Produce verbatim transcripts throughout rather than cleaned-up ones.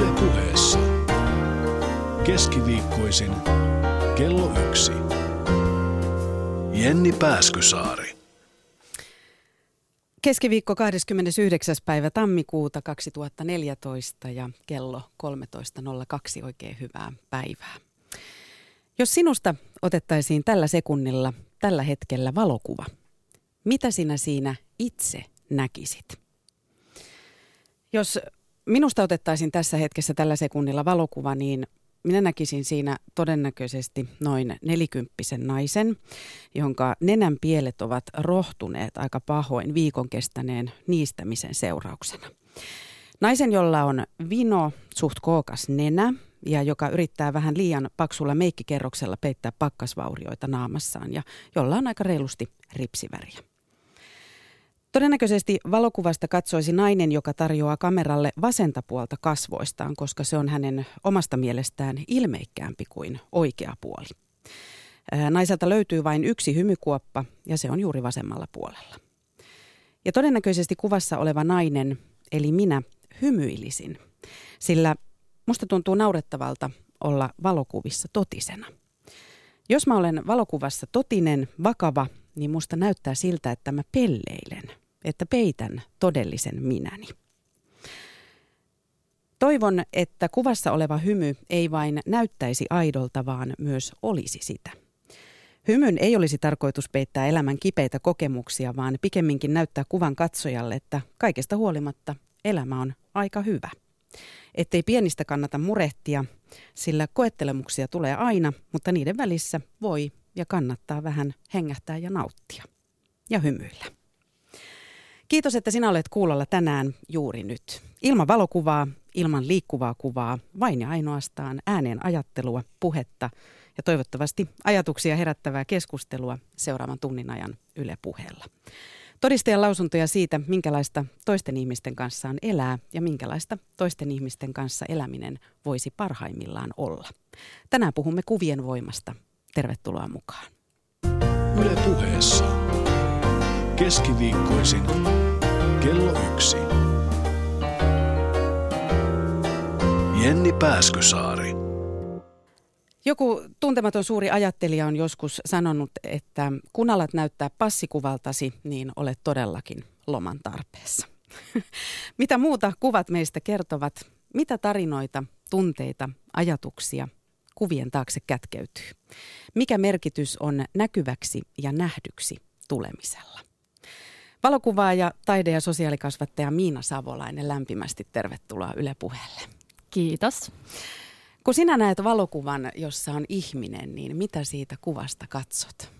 Yle Puheessa. Keskiviikkoisin kello yksi. Jenni Pääskysaari. Keskiviikko kahdeskymmenesyhdeksäs päivä tammikuuta kaksituhattaneljätoista ja kello kolmetoista nolla kaksi. Oikein hyvää päivää. Jos sinusta otettaisiin tällä sekunnilla, tällä hetkellä valokuva, mitä sinä siinä itse näkisit? Jos minusta otettaisiin tässä hetkessä tällä sekunnilla valokuva, niin minä näkisin siinä todennäköisesti noin nelikymppisen naisen, jonka nenän pielet ovat rohtuneet aika pahoin viikon kestäneen niistämisen seurauksena. Naisen, jolla on vino, suht kookas nenä ja joka yrittää vähän liian paksulla meikkikerroksella peittää pakkasvaurioita naamassaan ja jolla on aika reilusti ripsiväriä. Todennäköisesti valokuvasta katsoisi nainen, joka tarjoaa kameralle vasenta puolta kasvoistaan, koska se on hänen omasta mielestään ilmeikkäämpi kuin oikea puoli. Naiselta löytyy vain yksi hymykuoppa ja se on juuri vasemmalla puolella. Ja todennäköisesti kuvassa oleva nainen, eli minä, hymyilisin, sillä musta tuntuu naurettavalta olla valokuvissa totisena. Jos mä olen valokuvassa totinen, vakava, niin musta näyttää siltä, että mä pelleilen, että peitän todellisen minäni. Toivon, että kuvassa oleva hymy ei vain näyttäisi aidolta, vaan myös olisi sitä. Hymyn ei olisi tarkoitus peittää elämän kipeitä kokemuksia, vaan pikemminkin näyttää kuvan katsojalle, että kaikesta huolimatta elämä on aika hyvä. Ettei pienistä kannata murehtia, sillä koettelemuksia tulee aina, mutta niiden välissä voi ja kannattaa vähän hengähtää ja nauttia. Ja hymyillä. Kiitos, että sinä olet kuulolla tänään juuri nyt. Ilman valokuvaa, ilman liikkuvaa kuvaa, vain ja ainoastaan ääneen ajattelua, puhetta ja toivottavasti ajatuksia herättävää keskustelua seuraavan tunnin ajan Yle Puheella. Todistajan lausuntoja siitä, minkälaista toisten ihmisten kanssa on elää ja minkälaista toisten ihmisten kanssa eläminen voisi parhaimmillaan olla. Tänään puhumme kuvien voimasta. Tervetuloa mukaan. Yle Puheessa. Keskiviikkoisin kello yksi. Jenni Pääskysaari. Joku tuntematon suuri ajattelija on joskus sanonut, että kun alat näyttää passikuvaltasi, niin olet todellakin loman tarpeessa. Mitä muuta kuvat meistä kertovat? Mitä tarinoita, tunteita, ajatuksia kuvien taakse kätkeytyy? Mikä merkitys on näkyväksi ja nähdyksi tulemisella? Valokuvaaja, taide- ja sosiaalikasvattaja Miina Savolainen, lämpimästi tervetuloa Yle Puheelle. Kiitos. Kun sinä näet valokuvan, jossa on ihminen, niin mitä siitä kuvasta katsot?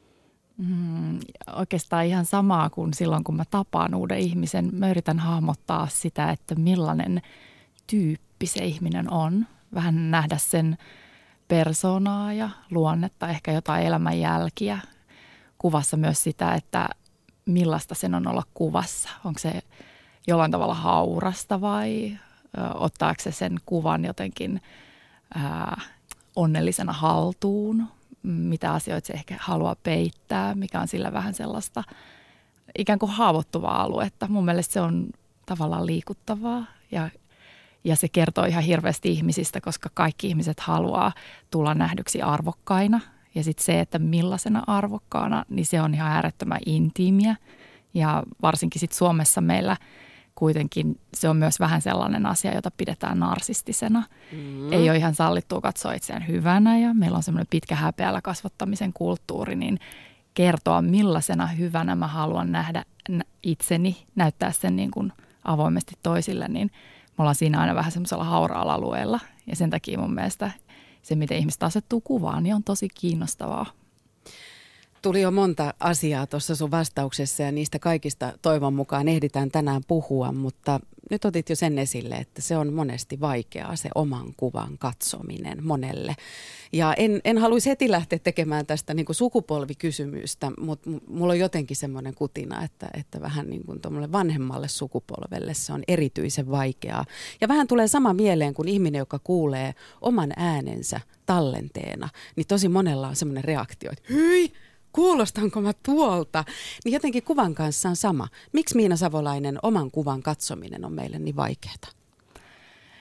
Mm, oikeastaan ihan samaa kuin silloin, kun mä tapaan uuden ihmisen. Mä yritän hahmottaa sitä, että millainen tyyppi se ihminen on. Vähän nähdä sen persoonaa ja luonnetta, ehkä jotain elämänjälkiä. Kuvassa myös sitä, että millaista sen on olla kuvassa. Onko se jollain tavalla haurasta vai ö, ottaako se sen kuvan jotenkin ää, onnellisena haltuun? Mitä asioita se ehkä haluaa peittää, mikä on sillä vähän sellaista ikään kuin haavoittuvaa aluetta. Mun mielestä se on tavallaan liikuttavaa ja, ja se kertoo ihan hirveästi ihmisistä, koska kaikki ihmiset haluaa tulla nähdyksi arvokkaina. Ja sitten se, että millaisena arvokkaana, niin se on ihan äärettömän intiimiä. Ja varsinkin sitten Suomessa meillä kuitenkin se on myös vähän sellainen asia, jota pidetään narsistisena. Mm. Ei ole ihan sallittua katsoa itseään hyvänä ja meillä on semmoinen pitkä häpeällä kasvattamisen kulttuuri, niin kertoa millaisena hyvänä mä haluan nähdä itseni, näyttää sen niin kuin avoimesti toisille, niin me ollaan siinä aina vähän semmoisella hauraalla alueella. Ja sen takia mun mielestä se, miten ihmiset asettuu kuvaan, niin on tosi kiinnostavaa. Tuli jo monta asiaa tuossa sun vastauksessa ja niistä kaikista toivon mukaan ehditään tänään puhua, mutta nyt otit jo sen esille, että se on monesti vaikeaa se oman kuvan katsominen monelle. Ja en, en haluaisi heti lähteä tekemään tästä niin kuin sukupolvikysymystä, mutta mulla on jotenkin semmoinen kutina, että, että vähän niin kuin tuommoille vanhemmalle sukupolvelle se on erityisen vaikeaa. Ja vähän tulee sama mieleen kuin ihminen, joka kuulee oman äänensä tallenteena, niin tosi monella on semmoinen reaktio, että hyi! Kuulostanko mä tuolta? Niin jotenkin kuvan kanssa on sama. Miksi Miina Savolainen oman kuvan katsominen on meille niin vaikeaa?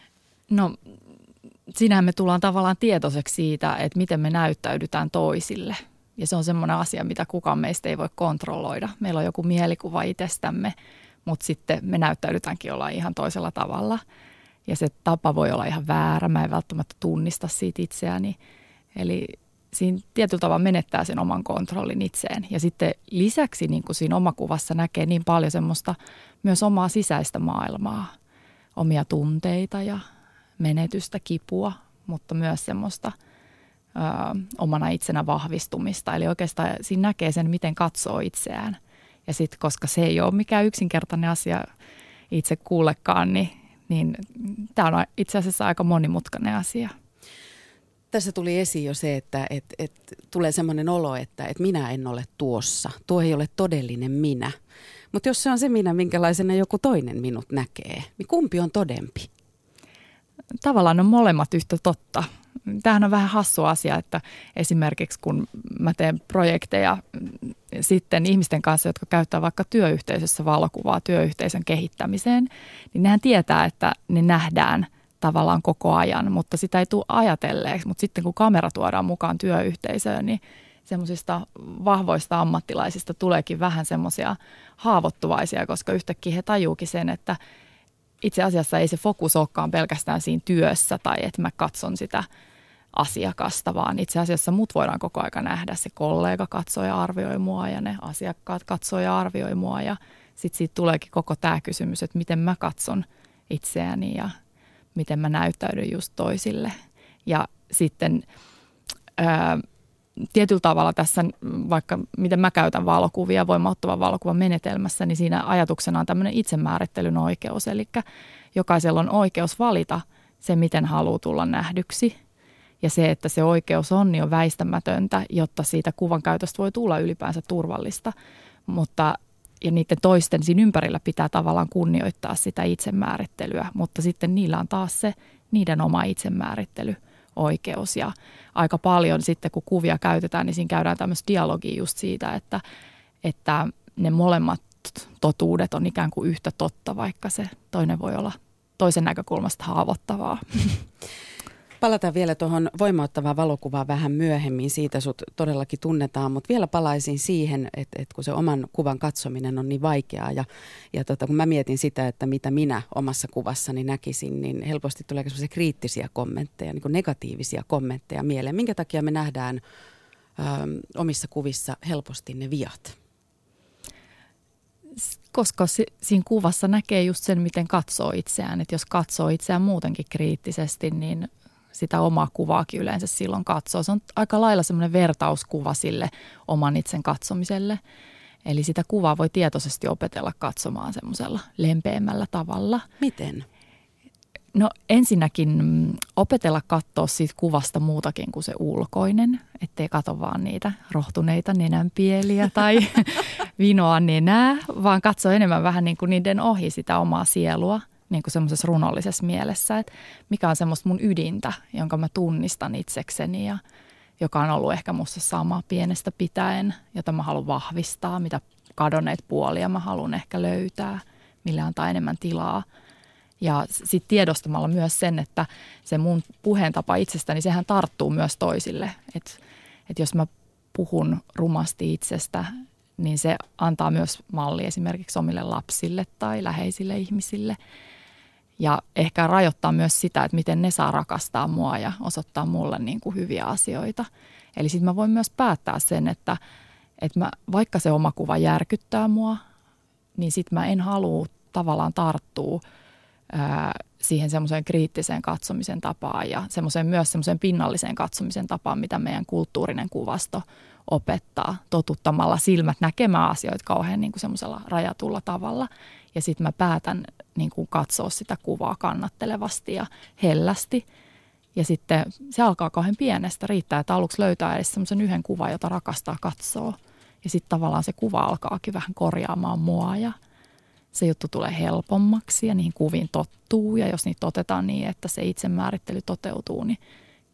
No siinähän me tullaan tavallaan tietoiseksi siitä, että miten me näyttäydytään toisille. Ja se on semmoinen asia, mitä kukaan meistä ei voi kontrolloida. Meillä on joku mielikuva itsestämme, mutta sitten me näyttäydytäänkin olla ihan toisella tavalla. Ja se tapa voi olla ihan väärä. Mä en välttämättä tunnista siitä itseäni. Eli siinä tietyllä tavalla menettää sen oman kontrollin itseen. Ja sitten lisäksi niin kuin siinä omakuvassa näkee niin paljon semmoista myös omaa sisäistä maailmaa. Omia tunteita ja menetystä, kipua, mutta myös semmoista ö, omana itsenä vahvistumista. Eli oikeastaan siinä näkee sen, miten katsoo itseään. Ja sitten, koska se ei ole mikään yksinkertainen asia itse kuullekaan, niin, niin tämä on itse asiassa aika monimutkainen asia. Tässä tuli esiin jo se, että et, et, tulee semmoinen olo, että et minä en ole tuossa. Tuo ei ole todellinen minä. Mutta jos se on se minä, minkälaisena joku toinen minut näkee, niin kumpi on todempi? Tavallaan on molemmat yhtä totta. Tämähän on vähän hassu asia, että esimerkiksi kun mä teen projekteja sitten ihmisten kanssa, jotka käyttää vaikka työyhteisössä valokuvaa työyhteisön kehittämiseen, niin nehän tietää, että ne nähdään tavallaan koko ajan, mutta sitä ei tule ajatelleeksi. Mutta sitten kun kamera tuodaan mukaan työyhteisöön, niin semmoisista vahvoista ammattilaisista tuleekin vähän semmoisia haavoittuvaisia, koska yhtäkkiä he tajuukin sen, että itse asiassa ei se fokus olekaan pelkästään siinä työssä tai että mä katson sitä asiakasta, vaan itse asiassa mut voidaan koko aika nähdä. Se kollega katsoo ja arvioi mua ja ne asiakkaat katsoo ja arvioi mua ja sitten siitä tuleekin koko tämä kysymys, että miten mä katson itseäni ja miten mä näyttäydyn just toisille. Ja sitten ää, tietyllä tavalla tässä, vaikka miten mä käytän valokuvia voimauttavan valokuvan menetelmässä, niin siinä ajatuksena on tämmöinen itsemäärittelyn oikeus. Eli jokaisella on oikeus valita se, miten haluaa tulla nähdyksi. Ja se, että se oikeus on, niin on väistämätöntä, jotta siitä kuvan käytöstä voi tulla ylipäänsä turvallista. Mutta ja niiden toisten siinä ympärillä pitää tavallaan kunnioittaa sitä itsemäärittelyä, mutta sitten niillä on taas se niiden oma itsemäärittelyoikeus. Ja aika paljon sitten, kun kuvia käytetään, niin siinä käydään tämmöistä dialogia just siitä, että, että ne molemmat totuudet on ikään kuin yhtä totta, vaikka se toinen voi olla toisen näkökulmasta haavoittavaa. Palataan vielä tuohon voimauttavaan valokuvaan vähän myöhemmin. Siitä sut todellakin tunnetaan, mutta vielä palaisin siihen, että, että kun se oman kuvan katsominen on niin vaikeaa ja, ja tota, kun mä mietin sitä, että mitä minä omassa kuvassani näkisin, niin helposti tulee sellaisia kriittisiä kommentteja, niin kuin negatiivisia kommentteja mieleen. Minkä takia me nähdään ö, omissa kuvissa helposti ne viat? Koska si- siinä kuvassa näkee just sen, miten katsoo itseään. Että jos katsoo itseään muutenkin kriittisesti, niin sitä omaa kuvaakin yleensä silloin katsoo. Se on aika lailla semmoinen vertauskuva sille oman itsen katsomiselle. Eli sitä kuvaa voi tietoisesti opetella katsomaan semmoisella lempeämmällä tavalla. Miten? No ensinnäkin opetella katsoa siitä kuvasta muutakin kuin se ulkoinen, ettei katso vaan niitä rohtuneita nenänpieliä tai vinoa nenää, vaan katso enemmän vähän niin kuin niiden ohi sitä omaa sielua. Niin kuin semmoisessa runollisessa mielessä, että mikä on semmoista mun ydintä, jonka mä tunnistan itsekseni ja joka on ollut ehkä musta sama pienestä pitäen, jota mä haluan vahvistaa, mitä kadonneet puolia mä haluan ehkä löytää, millä antaa enemmän tilaa. Ja sitten tiedostamalla myös sen, että se mun puheentapa itsestäni, sehän tarttuu myös toisille. Että et jos mä puhun rumasti itsestä, niin se antaa myös malli esimerkiksi omille lapsille tai läheisille ihmisille. Ja ehkä rajoittaa myös sitä, että miten ne saa rakastaa mua ja osoittaa mulle niin kuin hyviä asioita. Eli sitten mä voin myös päättää sen, että, että mä, vaikka se oma kuva järkyttää mua, niin sitten mä en halua tavallaan tarttua ää, siihen semmoiseen kriittiseen katsomisen tapaan ja semmoiseen, myös semmoiseen pinnalliseen katsomisen tapaan, mitä meidän kulttuurinen kuvasto opettaa totuttamalla silmät näkemään asioita kauhean niin kuin semmoisella rajatulla tavalla. Ja sitten mä päätän niin kuin katsoa sitä kuvaa kannattelevasti ja hellästi. Ja sitten se alkaa kauhean pienestä. Riittää, että aluksi löytää edes semmoisen yhden kuvan, jota rakastaa katsoa. Ja sitten tavallaan se kuva alkaakin vähän korjaamaan mua ja se juttu tulee helpommaksi ja niihin kuviin tottuu. Ja jos niitä otetaan niin, että se itsemäärittely toteutuu, niin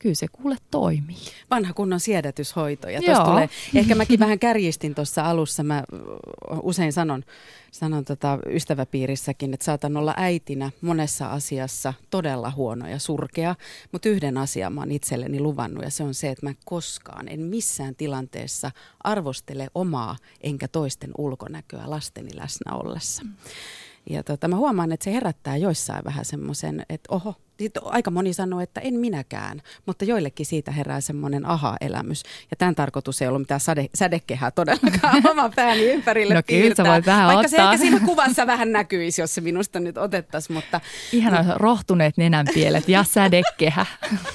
kyllä se kuule toimii. Vanha kunnon siedätyshoito. Ja tuossa tulee, ehkä mäkin vähän kärjistin tuossa alussa. Mä usein sanon, sanon tota ystäväpiirissäkin, että saatan olla äitinä monessa asiassa todella huono ja surkea. Mutta yhden asian mä oon itselleni luvannut ja se on se, että mä koskaan, en missään tilanteessa arvostele omaa enkä toisten ulkonäköä lasteni läsnä ollessa. Mm. Ja tota, mä huomaan, että se herättää joissain vähän semmoisen, että oho, aika moni sanoo, että en minäkään, mutta joillekin siitä herää semmoinen aha-elämys. Ja tämän tarkoitus ei ollut mitään sade, sädekehää todellakaan oman pääni ympärille no, piirtää. Kyllä, vähän vaikka ottaa. se ehkä siinä kuvassa vähän näkyisi, jos se minusta nyt otettaisiin. Mutta ihana no, rohtuneet nenänpielet ja sädekehä.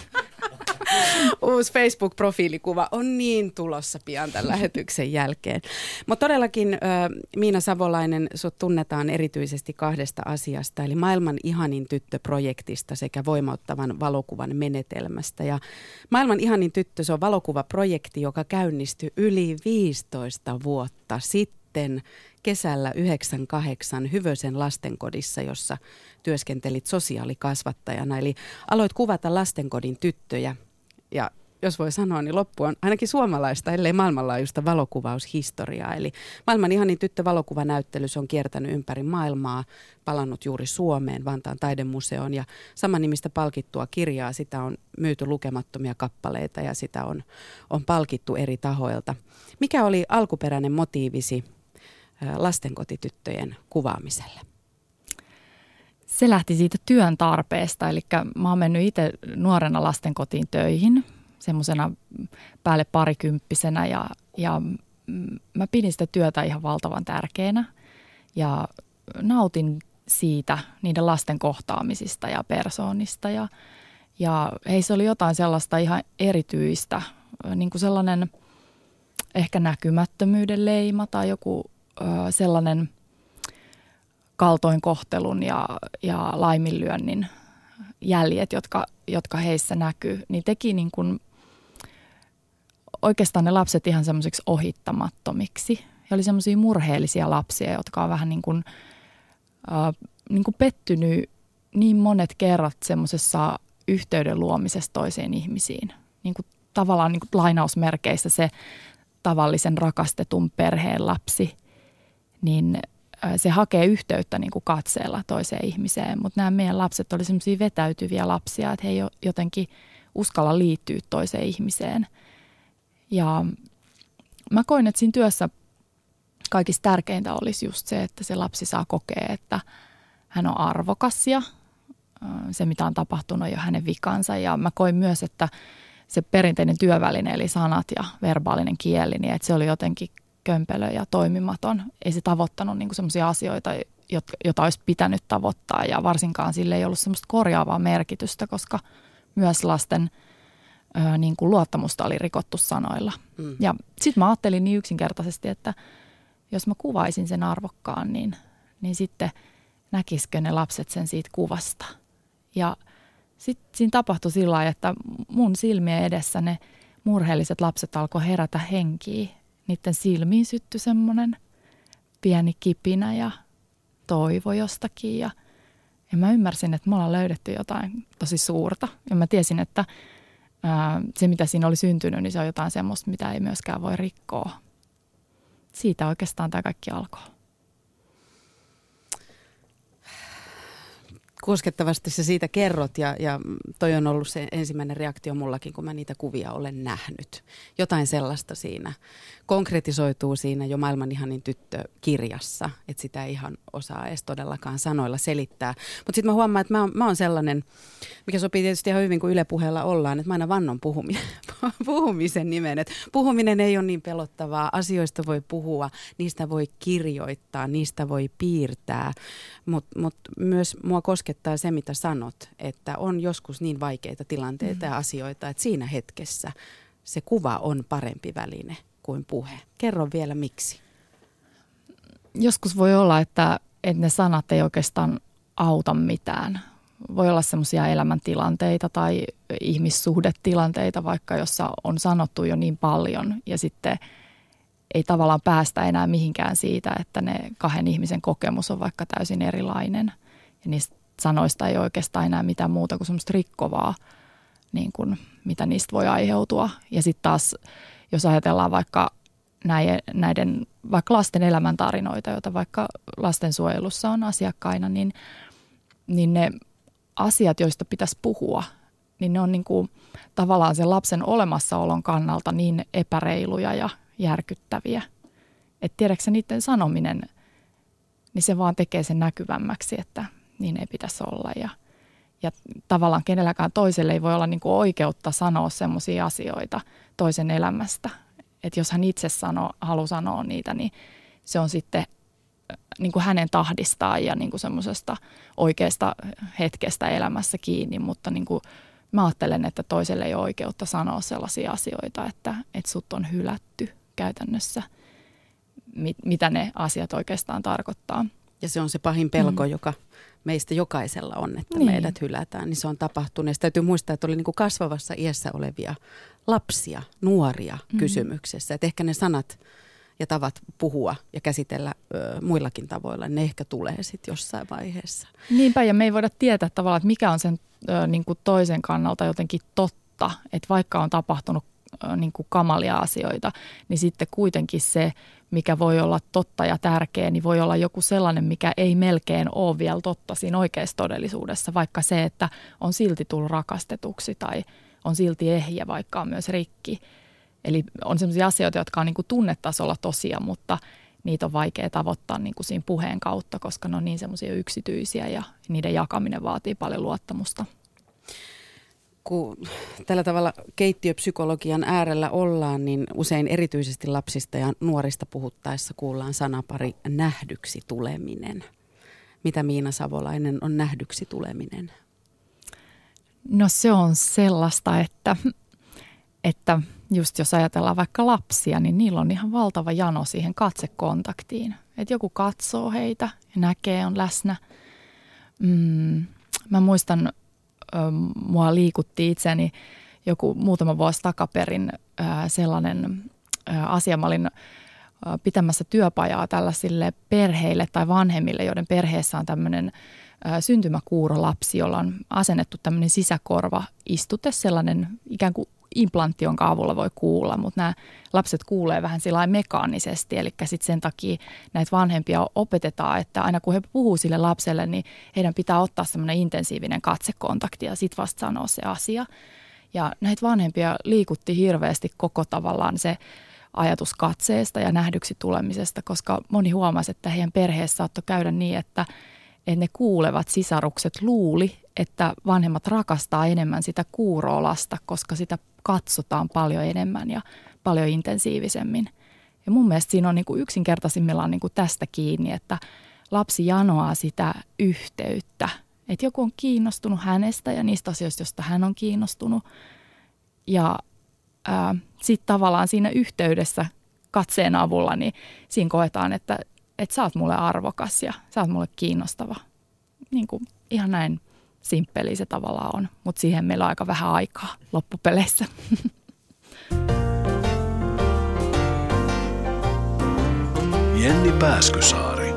Uusi Facebook-profiilikuva on niin tulossa pian tämän lähetyksen jälkeen. Mutta todellakin Miina Savolainen, sut tunnetaan erityisesti kahdesta asiasta, eli Maailman ihanin tyttö-projektista sekä voimauttavan valokuvan menetelmästä. Ja Maailman ihanin tyttö, se on valokuvaprojekti, joka käynnistyi yli viisitoista vuotta sitten kesällä yhdeksänkymmentäkahdeksan Hyvösen lastenkodissa, jossa työskentelit sosiaalikasvattajana. Eli aloit kuvata lastenkodin tyttöjä. Ja jos voi sanoa, niin loppu on ainakin suomalaista, ellei maailmanlaajuista valokuvaushistoriaa. Eli Maailman ihanin tyttö -valokuvanäyttely, se on kiertänyt ympäri maailmaa, palannut juuri Suomeen, Vantaan taidemuseoon. Ja samanimistä palkittua kirjaa, sitä on myyty lukemattomia kappaleita ja sitä on, on palkittu eri tahoilta. Mikä oli alkuperäinen motiivisi lastenkotityttöjen kuvaamiselle? Se lähti siitä työn tarpeesta, eli mä oon mennyt itse nuorena lastenkotiin töihin, semmoisena päälle parikymppisenä ja, ja mä pidin sitä työtä ihan valtavan tärkeänä ja nautin siitä niiden lasten kohtaamisista ja persoonista ja, ja heissä oli jotain sellaista ihan erityistä, niin kuin sellainen ehkä näkymättömyyden leima tai joku ö, sellainen kaltoinkohtelun ja, ja laiminlyönnin jäljet, jotka, jotka heissä näkyy, niin teki niin kuin oikeastaan ne lapset ihan semmoisiksi ohittamattomiksi. Ja oli semmoisia murheellisia lapsia, jotka on vähän niin kuin, äh, niin kuin pettynyt niin monet kerrat semmoisessa yhteyden luomisessa toiseen ihmisiin. Niin kuin tavallaan niin kuin lainausmerkeissä se tavallisen rakastetun perheen lapsi, niin se hakee yhteyttä niin kuin katseella toiseen ihmiseen, mutta nämä meidän lapset oli semmoisia vetäytyviä lapsia, että he ei jotenkin uskalla liittyä toiseen ihmiseen. Ja mä koin, että siinä työssä kaikista tärkeintä olisi just se, että se lapsi saa kokea, että hän on arvokas ja se, mitä on tapahtunut, on jo hänen vikansa. Ja mä koin myös, että se perinteinen työväline, eli sanat ja verbaalinen kieli, niin että se oli jotenkin kömpelö ja toimimaton. Ei se tavoittanut niin kuin semmoisia asioita, joita olisi pitänyt tavoittaa ja varsinkaan sille ei ollut semmoista korjaavaa merkitystä, koska myös lasten ö, niin kuin luottamusta oli rikottu sanoilla. Mm. Ja sitten mä ajattelin niin yksinkertaisesti, että jos mä kuvaisin sen arvokkaan, niin, niin sitten näkisikö ne lapset sen siitä kuvasta. Ja sitten siinä tapahtui sillä lailla, että mun silmien edessä ne murheelliset lapset alkoi herätä henkiä. Niiden silmiin syttyi semmoinen pieni kipinä ja toivo jostakin. Ja, ja mä ymmärsin, että me ollaan löydetty jotain tosi suurta. Ja mä tiesin, että ää, se mitä siinä oli syntynyt, niin se on jotain semmoista, mitä ei myöskään voi rikkoa. Siitä oikeastaan tämä kaikki alkoi. Koskettavasti sä siitä kerrot ja, ja toi on ollut se ensimmäinen reaktio mullakin, kun mä niitä kuvia olen nähnyt. Jotain sellaista siinä konkretisoituu siinä jo Maailman ihanin tyttö -kirjassa, että sitä ei ihan osaa edes todellakaan sanoilla selittää. Mutta sitten mä huomaan, että mä oon, mä oon sellainen, mikä sopii tietysti ihan hyvin, kun Yle Puheella ollaan, että mä aina vannon puhumisen, puhumisen nimen. Et puhuminen ei ole niin pelottavaa, asioista voi puhua, niistä voi kirjoittaa, niistä voi piirtää, mutta mut myös mua koskettaa se, mitä sanot, että on joskus niin vaikeita tilanteita mm. ja asioita, että siinä hetkessä se kuva on parempi väline kuin puhe. Kerro vielä miksi. Joskus voi olla, että, että ne sanat ei oikeastaan auta mitään. Voi olla semmoisia elämäntilanteita tai ihmissuhdetilanteita vaikka, jossa on sanottu jo niin paljon ja sitten ei tavallaan päästä enää mihinkään siitä, että ne kahden ihmisen kokemus on vaikka täysin erilainen. Ja niistä sanoista ei oikeastaan enää mitään muuta kuin semmoista rikkovaa niin kuin, mitä niistä voi aiheutua. Ja sitten taas, jos ajatellaan vaikka näiden, näiden vaikka lasten elämäntarinoita, joita vaikka lastensuojelussa on asiakkaina, niin, niin ne asiat, joista pitäisi puhua, niin ne on niin kuin tavallaan sen lapsen olemassaolon kannalta niin epäreiluja ja järkyttäviä. Että tiedätkö niiden sanominen, niin se vaan tekee sen näkyvämmäksi, että niin ei pitäisi olla. Ja, ja tavallaan kenelläkään toiselle ei voi olla niin kuin oikeutta sanoa semmoisia asioita toisen elämästä. Että jos hän itse sano, haluaa sanoa niitä, niin se on sitten niin kuin hänen tahdistaan ja niin kuin semmoisesta oikeasta hetkestä elämässä kiinni. Mutta niin kuin mä ajattelen, että toiselle ei ole oikeutta sanoa sellaisia asioita, että, että sut on hylätty käytännössä, mit, mitä ne asiat oikeastaan tarkoittaa. Ja se on se pahin pelko, mm. joka meistä jokaisella on, että niin. meidät hylätään. Niin se on tapahtunut. Ja täytyy muistaa, että oli niin kuin kasvavassa iässä olevia lapsia, nuoria mm. kysymyksessä. Että ehkä ne sanat ja tavat puhua ja käsitellä ö, muillakin tavoilla, ne ehkä tulee sitten jossain vaiheessa. Niinpä, ja me ei voida tietää tavallaan, että mikä on sen ö, niin kuin toisen kannalta jotenkin totta. Että vaikka on tapahtunut ö, niin kuin kamalia asioita, niin sitten kuitenkin se, mikä voi olla totta ja tärkeä, niin voi olla joku sellainen, mikä ei melkein ole vielä totta siinä oikeassa todellisuudessa. Vaikka se, että on silti tullut rakastetuksi tai on silti ehjä, vaikka on myös rikki. Eli on sellaisia asioita, jotka on niin kuin tunnetasolla tosia, mutta niitä on vaikea tavoittaa niin kuin siinä puheen kautta, koska ne on niin semmoisia yksityisiä ja niiden jakaminen vaatii paljon luottamusta. Kun tällä tavalla keittiöpsykologian äärellä ollaan, niin usein erityisesti lapsista ja nuorista puhuttaessa kuullaan sanapari nähdyksi tuleminen. Mitä Miina Savolainen on nähdyksi tuleminen? No se on sellaista, että, että just jos ajatellaan vaikka lapsia, niin niillä on ihan valtava jano siihen katsekontaktiin. Että joku katsoo heitä ja näkee, on läsnä. Mm, mä muistan, mua liikutti itseni joku muutama vuosi takaperin sellainen asia. Mä olin pitämässä työpajaa tällaisille perheille tai vanhemmille, joiden perheessä on tämmöinen syntymäkuurolapsi, jolla on asennettu tämmöinen sisäkorvaistute, sellainen ikään kuin implantti, jonka avulla voi kuulla, mutta nämä lapset kuulee vähän sillä mekaanisesti, eli sitten sen takia näitä vanhempia opetetaan, että aina kun he puhuu sille lapselle, niin heidän pitää ottaa semmoinen intensiivinen katsekontakti ja sitten vasta sanoa se asia. Ja näitä vanhempia liikutti hirveästi koko tavallaan se ajatus katseesta ja nähdyksi tulemisesta, koska moni huomasi, että heidän perheessä saattoi käydä niin, että että ne kuulevat sisarukset luuli, että vanhemmat rakastaa enemmän sitä kuuroa lasta, koska sitä katsotaan paljon enemmän ja paljon intensiivisemmin. Ja mun mielestä siinä on niin kuin yksinkertaisimmillaan niin kuin tästä kiinni, että lapsi janoaa sitä yhteyttä. Että joku on kiinnostunut hänestä ja niistä asioista, joista hän on kiinnostunut. Ja sitten tavallaan siinä yhteydessä katseen avulla, niin siinä koetaan, että että sä oot mulle arvokas ja sä oot mulle kiinnostava. Niin kuin ihan näin simppeli se tavallaan on, mutta siihen meillä on aika vähän aikaa loppupeleissä. Jenni Pääskysaari.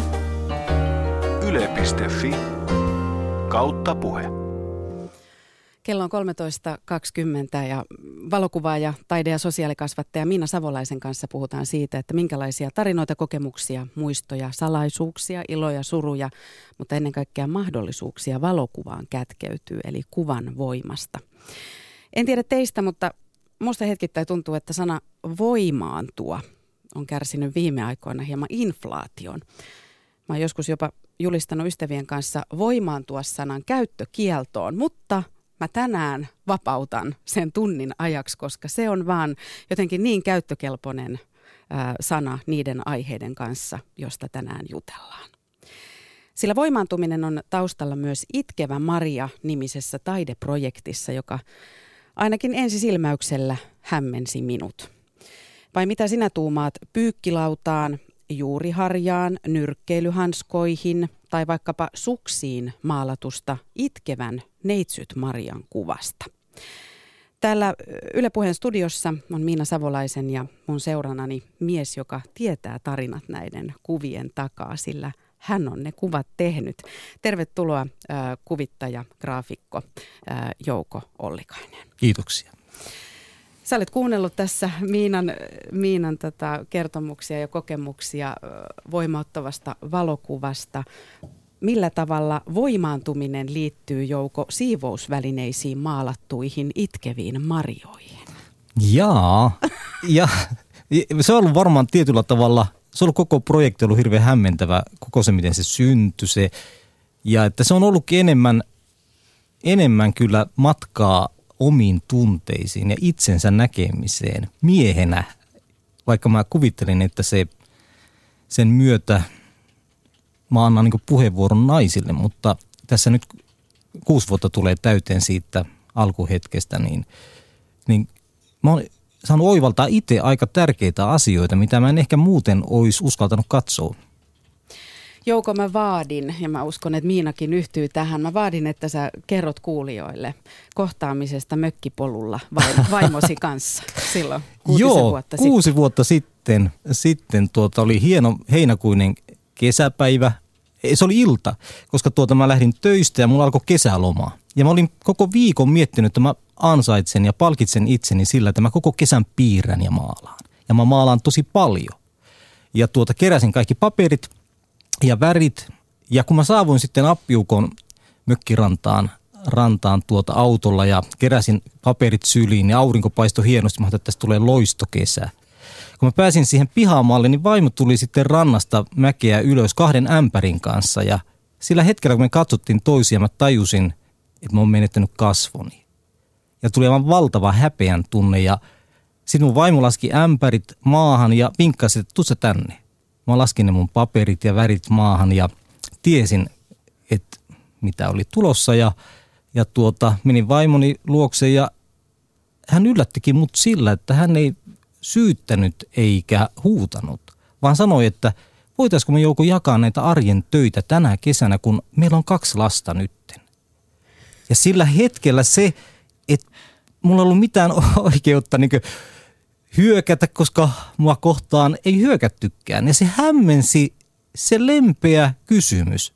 Yle piste fi kautta puhe. Kello on kolmetoista kaksikymmentä ja valokuvaaja, taide- ja sosiaalikasvattaja Miina Savolaisen kanssa puhutaan siitä, että minkälaisia tarinoita, kokemuksia, muistoja, salaisuuksia, iloja, suruja, mutta ennen kaikkea mahdollisuuksia valokuvaan kätkeytyy, eli kuvan voimasta. En tiedä teistä, mutta musta hetkittäin tuntuu, että sana voimaantua on kärsinyt viime aikoina hieman inflaation. Mä oon joskus jopa julistanut ystävien kanssa voimaantua sanan käyttökieltoon, mutta mä tänään vapautan sen tunnin ajaksi, koska se on vaan jotenkin niin käyttökelpoinen ää, sana niiden aiheiden kanssa, josta tänään jutellaan. Sillä voimaantuminen on taustalla myös Itkevä Maria-nimisessä taideprojektissa, joka ainakin ensisilmäyksellä hämmensi minut. Vai mitä sinä tuumaat pyykkilautaan, juuriharjaan, nyrkkeilyhanskoihin tai vaikkapa suksiin maalatusta itkevän Neitsyt Marian kuvasta? Täällä Yle Puheen studiossa on Miina Savolaisen ja mun seurannani mies, joka tietää tarinat näiden kuvien takaa, sillä hän on ne kuvat tehnyt. Tervetuloa äh, kuvittaja, graafikko äh, Jouko Ollikainen. Kiitoksia. Sä olet kuunnellut tässä Miinan, Miinan tota kertomuksia ja kokemuksia voimauttavasta valokuvasta. Millä tavalla voimaantuminen liittyy, Jouko, siivousvälineisiin maalattuihin itkeviin marjoihin? Jaa, ja se on ollut varmaan tietyllä tavalla, se on ollut koko projekti ollut hirveän hämmentävä, koko se miten se syntyi se. Ja että se on ollutkin enemmän, enemmän kyllä matkaa omiin tunteisiin ja itsensä näkemiseen miehenä, vaikka mä kuvittelin, että se, sen myötä mä annan niin kuin puheenvuoron naisille, mutta tässä nyt kuusi vuotta tulee täyteen siitä alkuhetkestä, niin, niin mä oon saanut oivaltaa itse aika tärkeitä asioita, mitä mä en ehkä muuten olisi uskaltanut katsoa. Jouko, mä vaadin, ja mä uskon, että Miinakin yhtyy tähän, mä vaadin, että sä kerrot kuulijoille kohtaamisesta mökkipolulla vaimosi kanssa silloin kuutisen Joo, vuotta kuusi sitten. vuotta sitten, sitten tuota oli hieno heinäkuinen kesäpäivä. Se oli ilta, koska tuota mä lähdin töistä ja mulla alkoi kesälomaa. Ja mä olin koko viikon miettinyt, että mä ansaitsen ja palkitsen itseni sillä, että mä koko kesän piirrän ja maalaan. Ja mä maalaan tosi paljon. Ja tuota keräsin kaikki paperit ja värit. Ja kun mä saavuin sitten Appiukon mökkirantaan rantaan tuota autolla ja keräsin paperit syliin ja aurinko paistoi hienosti, mä ajattelin, että tästä tulee loistokesä. Kun mä pääsin siihen pihaamaalle, niin vaimo tuli sitten rannasta mäkeä ylös kahden ämpärin kanssa. Ja sillä hetkellä, kun me katsottiin toisia, mä tajusin, että mä oon menettänyt kasvoni. Ja tuli aivan valtava häpeän tunne ja sitten mun vaimo laski ämpärit maahan ja vinkkasi, että tuu sä tänne. Mä laskin ne mun paperit ja värit maahan ja tiesin, että mitä oli tulossa ja, ja tuota, menin vaimoni luokse ja hän yllättikin mut sillä, että hän ei syyttänyt eikä huutanut, vaan sanoi, että voitaisiko me Jouko jakaa näitä arjen töitä tänä kesänä, kun meillä on kaksi lasta nytten. Ja sillä hetkellä se, että mulla ei ollut mitään oikeutta niin kuin hyökätä, koska mua kohtaan ei hyökättykään. Ja se hämmensi se lempeä kysymys.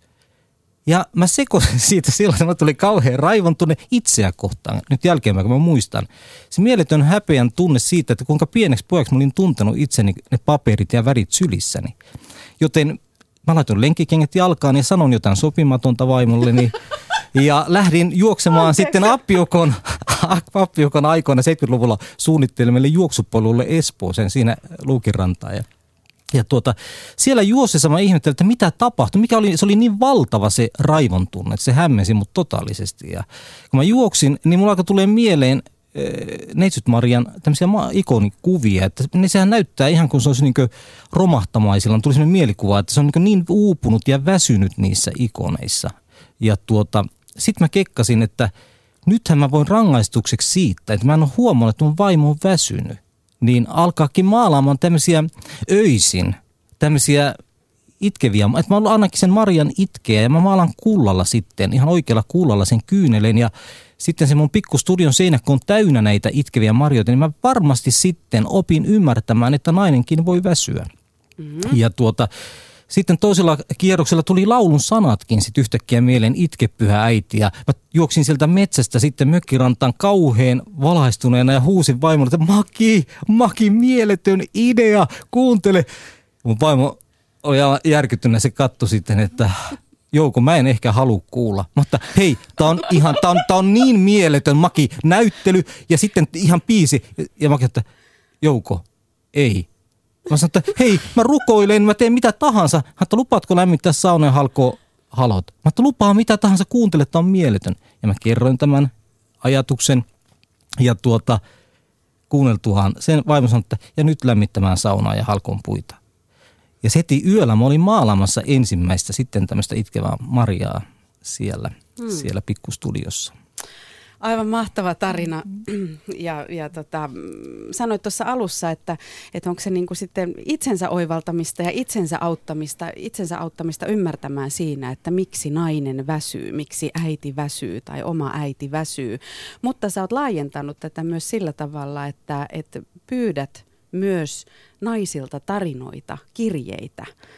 Ja mä sekoisin siitä silloin, että mä tuli kauhean raivon tunne itseä kohtaan. Nyt jälkeenpäin, kun mä muistan. Se mieletön häpeän tunne siitä, että kuinka pieneksi pojaksi mä olin tuntenut itseni ne paperit ja värit sylissäni. Joten mä laitoin lenkkikengät jalkaan ja sanon jotain sopimatonta vaimolleni. Ja lähdin juoksemaan Anteeksi. sitten Appiukon, Appiukon aikoina seitsemänkymmentäluvulla suunnittelemille juoksupolulle Espooseen siinä Luukinrantaan. Ja, ja tuota, siellä juossessa mä ihmettelin, että mitä tapahtui. Mikä oli, se oli niin valtava se raivon tunne, että se hämmensi mut totaalisesti. Ja kun mä juoksin, niin mulla alkoi tulee mieleen äh, Neitsyt-Marian tämmöisiä ikonikuvia. Että ne sehän näyttää ihan kuin se olisi niin kuin romahtamaisilla. Tuli sellainen mielikuva, että se on niin, niin uupunut ja väsynyt niissä ikoneissa. Ja tuota, sitten mä kekkasin, että nythän mä voin rangaistukseksi siitä, että mä en ole huomannut, että mun vaimo on väsynyt. Niin alkaakin maalaamaan tämmöisiä öisin, tämmöisiä itkeviä. Että mä ainakin sen Marian itkeä ja mä maalan kullalla sitten, ihan oikealla kullalla sen kyynelen. Ja sitten se mun pikkustudion seinäkko on täynnä näitä itkeviä marjoita, niin mä varmasti sitten opin ymmärtämään, että nainenkin voi väsyä. Mm-hmm. Ja tuota... Sitten toisella kierroksella tuli laulun sanatkin sit yhtäkkiä mieleen Itke pyhä äiti ja mä juoksin sieltä metsästä sitten mökkirantaan kauhean valaistuneena ja huusin vaimolle, että Maki, Maki, mieletön idea, kuuntele. Mun vaimo oli järkyttynyt, se katsoi sitten, että Jouko, mä en ehkä halua kuulla. Mutta hei, tää on ihan, tää on, tää on niin mieletön Maki, näyttely ja sitten ihan biisi. Ja Maki, että Jouko, ei. Mä sanoin, että hei, mä rukoilen, mä teen mitä tahansa. Hän että lupaatko lämmittää saunan ja halkoa halot? Mä että lupaa mitä tahansa, kuuntele, että on mieletön. Ja mä kerroin tämän ajatuksen ja tuota, kuunneltuhan sen vaimo sanoi, että ja nyt lämmittämään saunaa ja halkoon puita. Ja heti yöllä mä olin maalaamassa ensimmäistä sitten tämmöistä itkevää Mariaa siellä, hmm. siellä pikkustudiossa. Aivan mahtava tarina ja, ja tota, sanoit tuossa alussa, että, että onko se niinku sitten itsensä oivaltamista ja itsensä auttamista, itsensä auttamista ymmärtämään siinä, että miksi nainen väsyy, miksi äiti väsyy tai oma äiti väsyy. Mutta sä oot laajentanut tätä myös sillä tavalla, että, että pyydät myös naisilta tarinoita, kirjeitä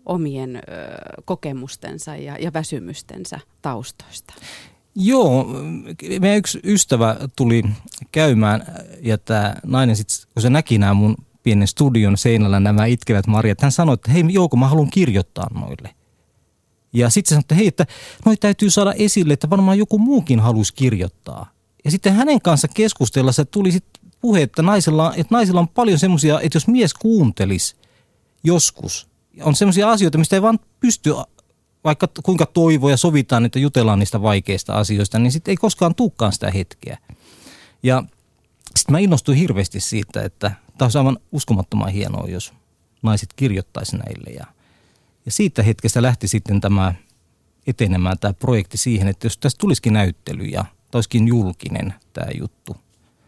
omien ö, kokemustensa ja, ja väsymystensä taustoista? Joo, meidän yksi ystävä tuli käymään ja tämä nainen sitten, kun se näki nämä mun pienen studion seinällä nämä itkevät marjat, hän sanoi, että hei Jouko, mä haluan kirjoittaa noille. Ja sitten se sanoi, että hei, että noi täytyy saada esille, että varmaan joku muukin haluaisi kirjoittaa. Ja sitten hänen kanssa keskustellessa tuli sitten puhe, että naisilla, että naisilla on paljon semmoisia, että jos mies kuuntelisi joskus, on semmoisia asioita, mistä ei vaan pysty, vaikka kuinka toivoo ja sovitaan, että jutellaan niistä vaikeista asioista, niin sitten ei koskaan tulekaan sitä hetkeä. Ja sitten mä innostuin hirveästi siitä, että tämä olisi aivan uskomattoman hienoa, jos naiset kirjoittaisi näille. Ja, ja siitä hetkestä lähti sitten tämä etenemään tämä projekti siihen, että jos tästä tulisikin näyttely ja olisikin julkinen tämä juttu.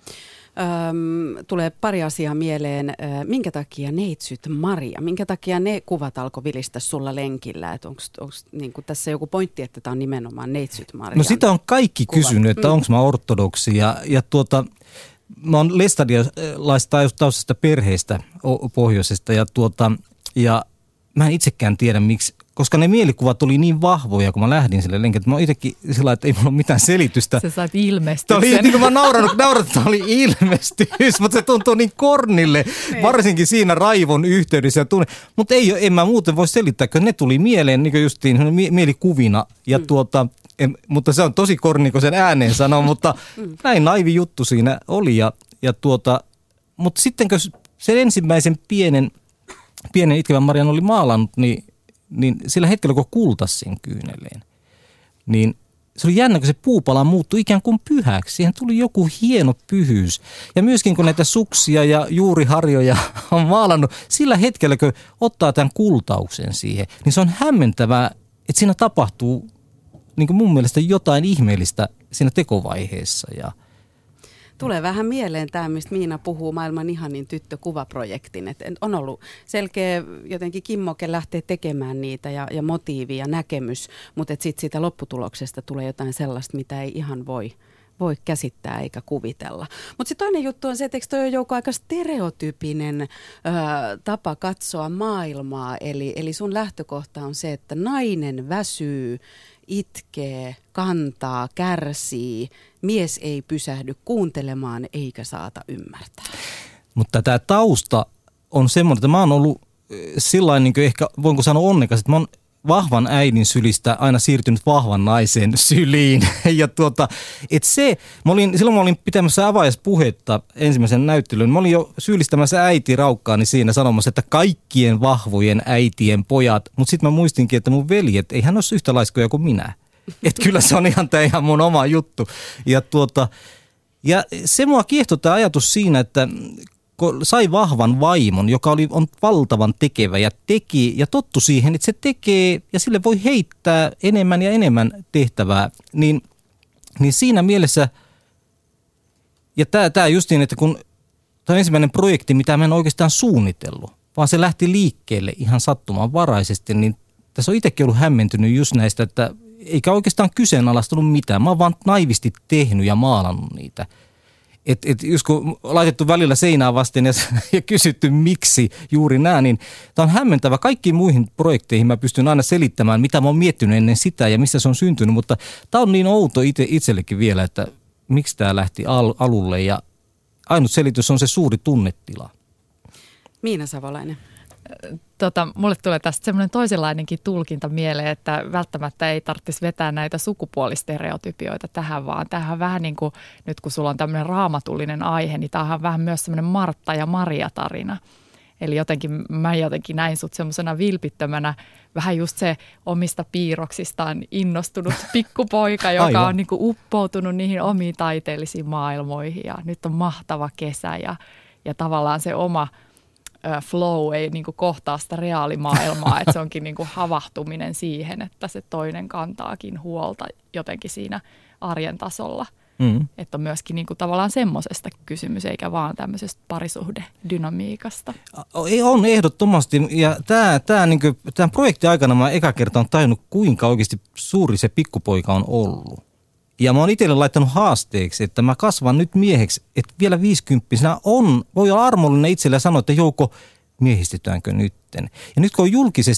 Öm, tulee pari asiaa mieleen. Minkä takia Neitsyt Maria? Minkä takia ne kuvat alkoi vilistä sulla lenkillä? Onko niin tässä joku pointti, että tämä on nimenomaan Neitsyt Maria? No sitä on kaikki kuvat kysynyt, että mm. onko mä ortodoksi. Ja, ja tuota, mä oon lestadialaista perheestä pohjoisesta ja, tuota, ja mä en itsekään tiedä miksi. Koska ne mielikuvat oli niin vahvoja, kun mä lähdin sille lenkille, että mä oon itsekin sillä, että ei mulla ole mitään selitystä. Sä sait ilmestyksen. Tämä oli, niin kuin mä nauranut, nauranut, että oli ilmestys, mutta se tuntuu niin kornille, varsinkin siinä raivon yhteydessä. Mutta ei, en mä muuten voi selittää, kun ne tuli mieleen niin justiin mielikuvina. Ja mm. tuota, en, mutta se on tosi korni, kun sen ääneen sanoo, mutta mm. näin naivi juttu siinä oli. Ja, ja tuota, mutta sitten kun sen ensimmäisen pienen, pienen itkevän Marian oli maalannut, niin niin sillä hetkellä, kun kultasi sen kyyneleen, niin se oli jännä, kun se puupala muuttui ikään kuin pyhäksi. Siihen tuli joku hieno pyhyys. Ja myöskin, kun näitä suksia ja juuriharjoja on maalannut, sillä hetkellä, kun ottaa tämän kultauksen siihen, niin se on hämmentävää, että siinä tapahtuu niin kuin mun mielestä jotain ihmeellistä siinä tekovaiheessa. Ja tulee vähän mieleen tämä, mistä Miina puhuu maailman ihanin tyttökuvaprojektin. Et on ollut selkeä jotenkin kimmoke lähteä tekemään niitä ja, ja motiivi ja näkemys, mutta sitten siitä lopputuloksesta tulee jotain sellaista, mitä ei ihan voi, voi käsittää eikä kuvitella. Mutta sitten toinen juttu on se, että eikö toi on joku aika stereotypinen ö, tapa katsoa maailmaa. Eli, eli sun lähtökohta on se, että nainen väsyy, itkee, kantaa, kärsii, mies ei pysähdy kuuntelemaan eikä saata ymmärtää. Mutta tämä tausta on semmoinen, että mä oon ollut sillain niin kuin ehkä, voinko sanoa onnekas, että mä oon vahvan äidin sylistä aina siirtynyt vahvan naisen syliin. Ja tuota, että se, mä olin, silloin mä olin pitämässä avajaispuhetta ensimmäisen näyttelyn. Mä olin jo syyllistämässä äiti raukkaani siinä sanomassa, että kaikkien vahvojen äitien pojat. Mutta sitten mä muistinkin, että mun veljet, eihän ole yhtä laiskoja kuin minä. Että kyllä se on ihan tämä ihan mun oma juttu. Ja, tuota, ja se mua kiehtoi tämä ajatus siinä, että kun sai vahvan vaimon, joka oli, on valtavan tekevä ja teki ja tottu siihen, että se tekee ja sille voi heittää enemmän ja enemmän tehtävää, niin, niin siinä mielessä, ja tämä, tämä just niin, että kun tämä on ensimmäinen projekti, mitä mä en oikeastaan suunnitellut, vaan se lähti liikkeelle ihan sattumanvaraisesti, niin tässä on itsekin ollut hämmentynyt just näistä, että eikä oikeastaan kyseenalaistunut mitään, mä oon vaan naivisti tehnyt ja maalannut niitä. Että et just kun laitettu välillä seinää vasten ja, ja kysytty miksi juuri nämä, niin tämä on hämmentävä. Kaikkiin muihin projekteihin mä pystyn aina selittämään, mitä mä oon miettinyt ennen sitä ja missä se on syntynyt, mutta tämä on niin outo itse, itsellekin vielä, että miksi tämä lähti al- alulle ja ainut selitys on se suuri tunnetila. Miina Savolainen. Tota, mulle tulee tästä semmoinen toisenlainenkin tulkinta mieleen, että välttämättä ei tarvitsisi vetää näitä sukupuolistereotypioita tähän, vaan tämähän on vähän niin kuin, nyt kun sulla on tämmöinen raamatullinen aihe, niin tämähän on vähän myös semmoinen Martta ja Maria tarina. Eli jotenkin mä jotenkin näin sut semmoisena vilpittömänä, vähän just se omista piirroksistaan innostunut pikkupoika, joka Aivan. on niin kuin uppoutunut niihin omiin taiteellisiin maailmoihin ja nyt on mahtava kesä ja, ja tavallaan se oma flow ei niin kuin kohtaa sitä reaalimaailmaa, että se onkin niin kuin havahtuminen siihen, että se toinen kantaakin huolta jotenkin siinä arjen tasolla. Mm. Että on myöskin niin kuin tavallaan semmoisesta kysymys, eikä vaan tämmöisestä parisuhdedynamiikasta. On ehdottomasti, ja tämä, tämä, niin kuin, tämän projektin aikana mä eka kerta on tajunnut, kuinka oikeasti suuri se pikkupoika on ollut. Ja mä oon itselle laittanut haasteeksi, että mä kasvan nyt mieheksi, että vielä viisikymppisenä on, voi olla armollinen itselle ja sanoa, että Jouko, miehistetäänkö nytten. Ja nyt kun on julkisesti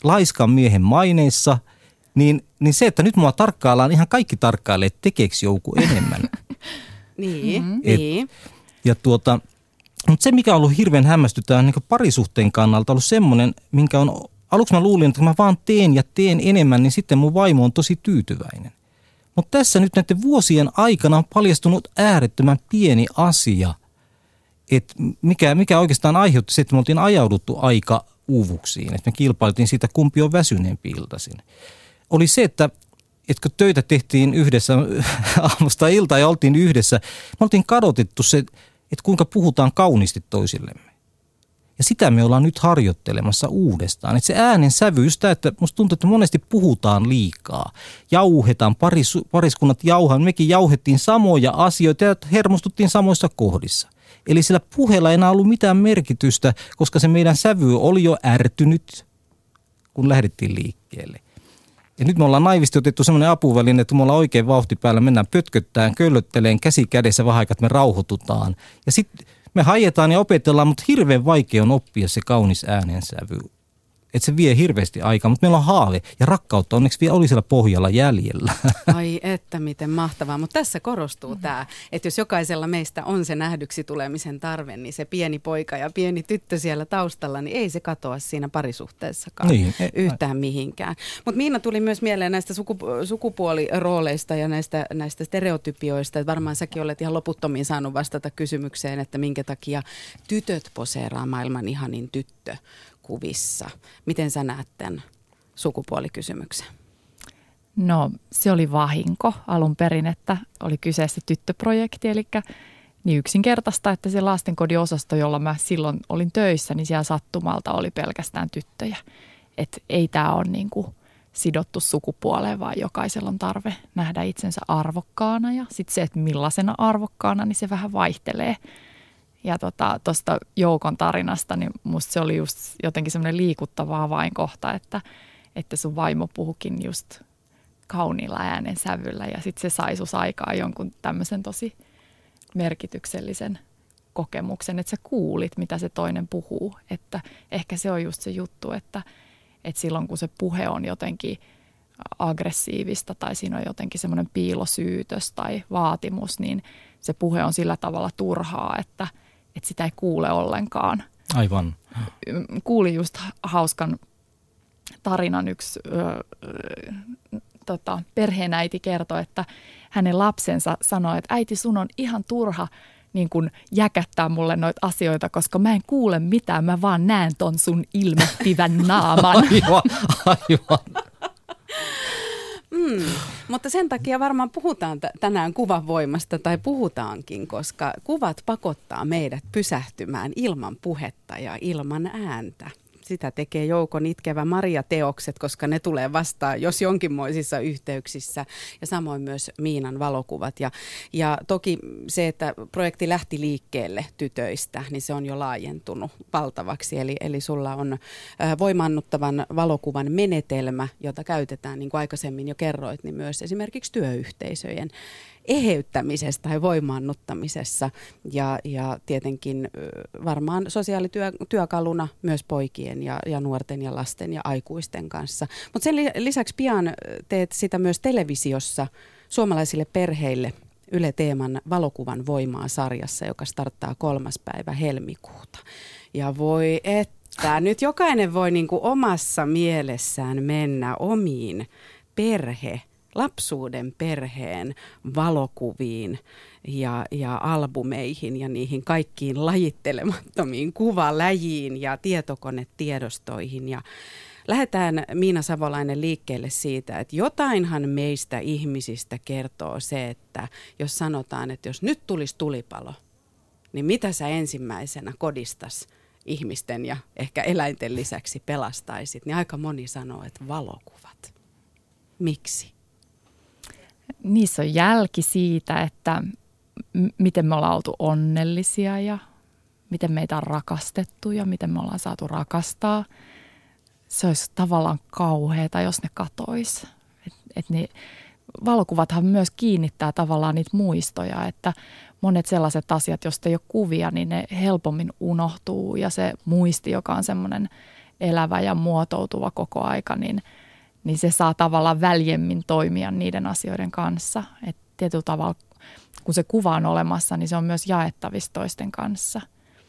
laiskan miehen maineissa, niin, niin se, että nyt mua tarkkaillaan, ihan kaikki tarkkailee, että tekeekö joku enemmän. niin, mm-hmm. niin. Ja tuota, mutta se, mikä on ollut hirveän hämmästyttävää niin parisuhteen kannalta, on ollut semmoinen, minkä on, aluksi mä luulin, että kun mä vaan teen ja teen enemmän, niin sitten mun vaimo on tosi tyytyväinen. Mutta tässä nyt näiden vuosien aikana on paljastunut äärettömän pieni asia, että mikä, mikä oikeastaan aiheutti se, että me oltiin ajauduttu aika uuvuksiin, että me kilpailtiin siitä, kumpi on väsyneempi iltaisin. Oli se, että, että kun töitä tehtiin yhdessä aamusta iltaan ja oltiin yhdessä, me oltiin kadotettu se, että kuinka puhutaan kauniisti toisillemme. Ja sitä me ollaan nyt harjoittelemassa uudestaan. Että se äänen sävy, just tämä, että musta tuntuu, että monesti puhutaan liikaa. Jauhetaan, paris, pariskunnat jauhaan. Mekin jauhettiin samoja asioita ja hermostuttiin samoissa kohdissa. Eli sillä puheella ei enää ollut mitään merkitystä, koska se meidän sävy oli jo ärtynyt, kun lähdettiin liikkeelle. Ja nyt me ollaan naivisti otettu semmoinen apuväline, että me ollaan oikein vauhti päällä, mennään pötköttään, köllötteleen, käsi kädessä vähän aikaa, että me rauhoitutaan. Ja sitten me hajetaan ja opetellaan, mutta hirveän vaikea on oppia se kaunis äänensävy. Että se vie hirveästi aikaa, mutta meillä on haave ja rakkautta onneksi vielä oli siellä pohjalla jäljellä. Ai että miten mahtavaa, mutta tässä korostuu mm. tämä, että jos jokaisella meistä on se nähdyksi tulemisen tarve, niin se pieni poika ja pieni tyttö siellä taustalla, niin ei se katoa siinä parisuhteessakaan niin, yhtään mihinkään. Mutta Miina, tuli myös mieleen näistä sukupu- sukupuolirooleista ja näistä, näistä stereotypioista, että varmaan säkin olet ihan loputtomiin saanut vastata kysymykseen, että minkä takia tytöt poseeraa maailman ihanin tyttö kuvissa. Miten sä näet tämän sukupuolikysymyksen? No se oli vahinko alun perin, että oli kyseessä tyttöprojekti, eli niin yksinkertaista, että se lastenkodin osasto, jolla mä silloin olin töissä, niin siellä sattumalta oli pelkästään tyttöjä. Että ei tämä ole niin kuin sidottu sukupuoleen, vaan jokaisella on tarve nähdä itsensä arvokkaana ja sitten se, että millaisena arvokkaana, niin se vähän vaihtelee. Ja tuosta tota, Joukon tarinasta, niin musta se oli just jotenkin semmoinen liikuttava avainkohta, että, että sun vaimo puhukin just kauniilla äänensävyllä ja sitten se sai sus aikaa jonkun tämmöisen tosi merkityksellisen kokemuksen, että sä kuulit, mitä se toinen puhuu. Että ehkä se on just se juttu, että, että silloin kun se puhe on jotenkin aggressiivista tai siinä on jotenkin semmoinen piilosyytös tai vaatimus, niin se puhe on sillä tavalla turhaa, että että sitä ei kuule ollenkaan. Aivan. Kuulin just hauskan tarinan, yksi ö, ö, tota, perheenäiti kertoi, että hänen lapsensa sanoi, että äiti, sun on ihan turha niin kun jäkättää mulle noita asioita, koska mä en kuule mitään, mä vaan näen ton sun ilmettivän naaman. Aivan, aivan. Mm, mutta sen takia varmaan puhutaan t- tänään kuvan voimasta tai puhutaankin, koska kuvat pakottaa meidät pysähtymään ilman puhetta ja ilman ääntä. Sitä tekee Joukon itkevä Maria-teokset, koska ne tulee vastaan jos jonkinmoisissa yhteyksissä ja samoin myös Miinan valokuvat. Ja, ja toki se, että projekti lähti liikkeelle tytöistä, niin se on jo laajentunut valtavaksi. Eli, eli sulla on voimaannuttavan valokuvan menetelmä, jota käytetään, niin kuin aikaisemmin jo kerroit, niin myös esimerkiksi työyhteisöjen eheyttämisessä tai voimaannuttamisessa ja, ja tietenkin varmaan sosiaalityökaluna myös poikien ja, ja nuorten ja lasten ja aikuisten kanssa. Mutta sen lisäksi pian teet sitä myös televisiossa suomalaisille perheille Yle Teeman Valokuvan voimaa -sarjassa, joka starttaa kolmas päivä helmikuuta. Ja voi että, nyt jokainen voi niinku omassa mielessään mennä omiin perhe lapsuuden perheen valokuviin ja, ja albumeihin ja niihin kaikkiin lajittelemattomiin kuvaläjiin ja tietokonetiedostoihin. Ja lähdetään, Miina Savolainen, liikkeelle siitä, että jotainhan meistä ihmisistä kertoo se, että jos sanotaan, että jos nyt tulisi tulipalo, niin mitä sä ensimmäisenä kodistas ihmisten ja ehkä eläinten lisäksi pelastaisit, niin aika moni sanoo, että valokuvat. Miksi? Niissä on jälki siitä, että m- miten me ollaan oltu onnellisia ja miten meitä on rakastettu ja miten me ollaan saatu rakastaa. Se olisi tavallaan kauheata, jos ne katoisi. Et, et ne, valokuvathan myös kiinnittää tavallaan niitä muistoja, että monet sellaiset asiat, joista ei ole kuvia, niin ne helpommin unohtuu ja se muisti, joka on semmoinen elävä ja muotoutuva koko aika, niin, niin se saa tavallaan väljemmin toimia niiden asioiden kanssa. Et tietyllä tavalla, kun se kuva on olemassa, niin se on myös jaettavissa toisten kanssa.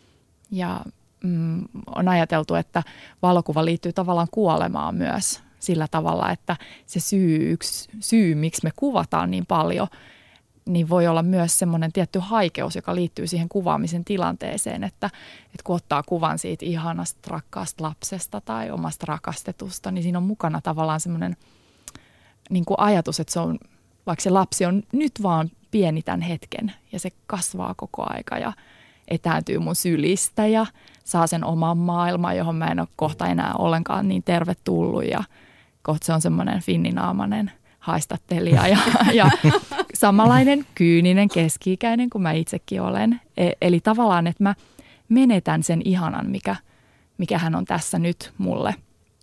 Ja mm, on ajateltu, että valokuva liittyy tavallaan kuolemaan myös sillä tavalla, että se syy, yksi syy, miksi me kuvataan niin paljon, niin voi olla myös semmoinen tietty haikeus, joka liittyy siihen kuvaamisen tilanteeseen, että, että kun ottaa kuvan siitä ihanasta, rakkaasta lapsesta tai omasta rakastetusta, niin siinä on mukana tavallaan semmoinen niin kuin ajatus, että se on, vaikka se lapsi on nyt vaan pieni tämän hetken ja se kasvaa koko aika ja etääntyy mun sylistä ja saa sen oman maailman, johon mä en ole kohta enää ollenkaan niin tervetullut ja kohta se on semmoinen finninaamainen haistattelija ja, ja samanlainen kyyninen keski-ikäinen kuin mä itsekin olen. E- eli tavallaan, että mä menetän sen ihanan, mikä, mikä hän on tässä nyt mulle.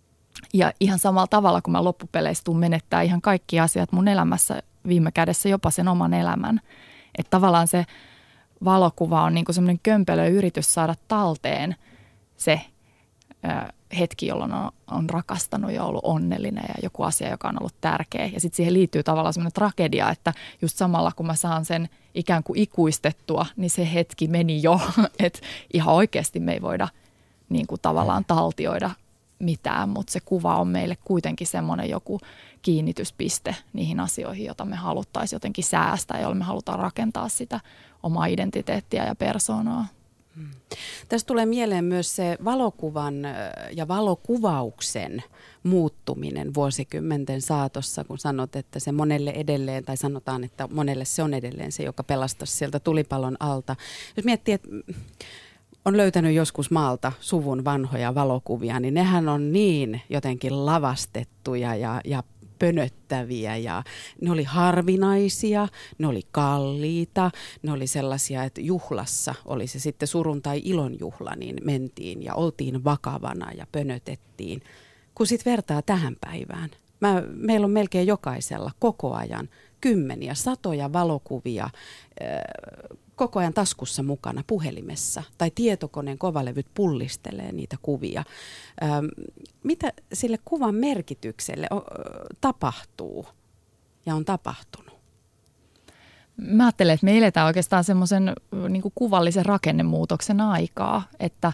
Ja ihan samalla tavalla, kun mä loppupeleissä tuun menettää ihan kaikki asiat mun elämässä viime kädessä, jopa sen oman elämän. Että tavallaan se valokuva on niin kuin semmoinen kömpelö yritys saada talteen se ö, hetki, jolloin on, on rakastanut ja ollut onnellinen ja joku asia, joka on ollut tärkeä. Ja sitten siihen liittyy tavallaan semmoinen tragedia, että just samalla kun mä saan sen ikään kuin ikuistettua, niin se hetki meni jo, että ihan oikeasti me ei voida niin kuin tavallaan taltioida mitään, mutta se kuva on meille kuitenkin semmoinen joku kiinnityspiste niihin asioihin, joita me haluttaisiin jotenkin säästää, joilla me halutaan rakentaa sitä omaa identiteettiä ja persoonaa. Hmm. Tästä tulee mieleen myös se valokuvan ja valokuvauksen muuttuminen vuosikymmenten saatossa, kun sanot, että se monelle edelleen, tai sanotaan, että monelle se on edelleen se, joka pelastaisi sieltä tulipalon alta. Jos miettii, että on löytänyt joskus maalta suvun vanhoja valokuvia, niin nehän on niin jotenkin lavastettuja ja, ja pönöttäviä ja ne oli harvinaisia, ne oli kalliita, ne oli sellaisia, että juhlassa, oli se sitten surun tai ilon juhla, niin mentiin ja oltiin vakavana ja pönötettiin. Kun sitten vertaa tähän päivään, mä, meillä on melkein jokaisella koko ajan kymmeniä, satoja valokuvia äh, koko ajan taskussa mukana puhelimessa tai tietokoneen kovalevyt pullistelee niitä kuvia. Ähm, mitä sille kuvan merkitykselle o, tapahtuu ja on tapahtunut? Mä ajattelen, että me eletään oikeastaan semmoisen niin kuin kuvallisen rakennemuutoksen aikaa, että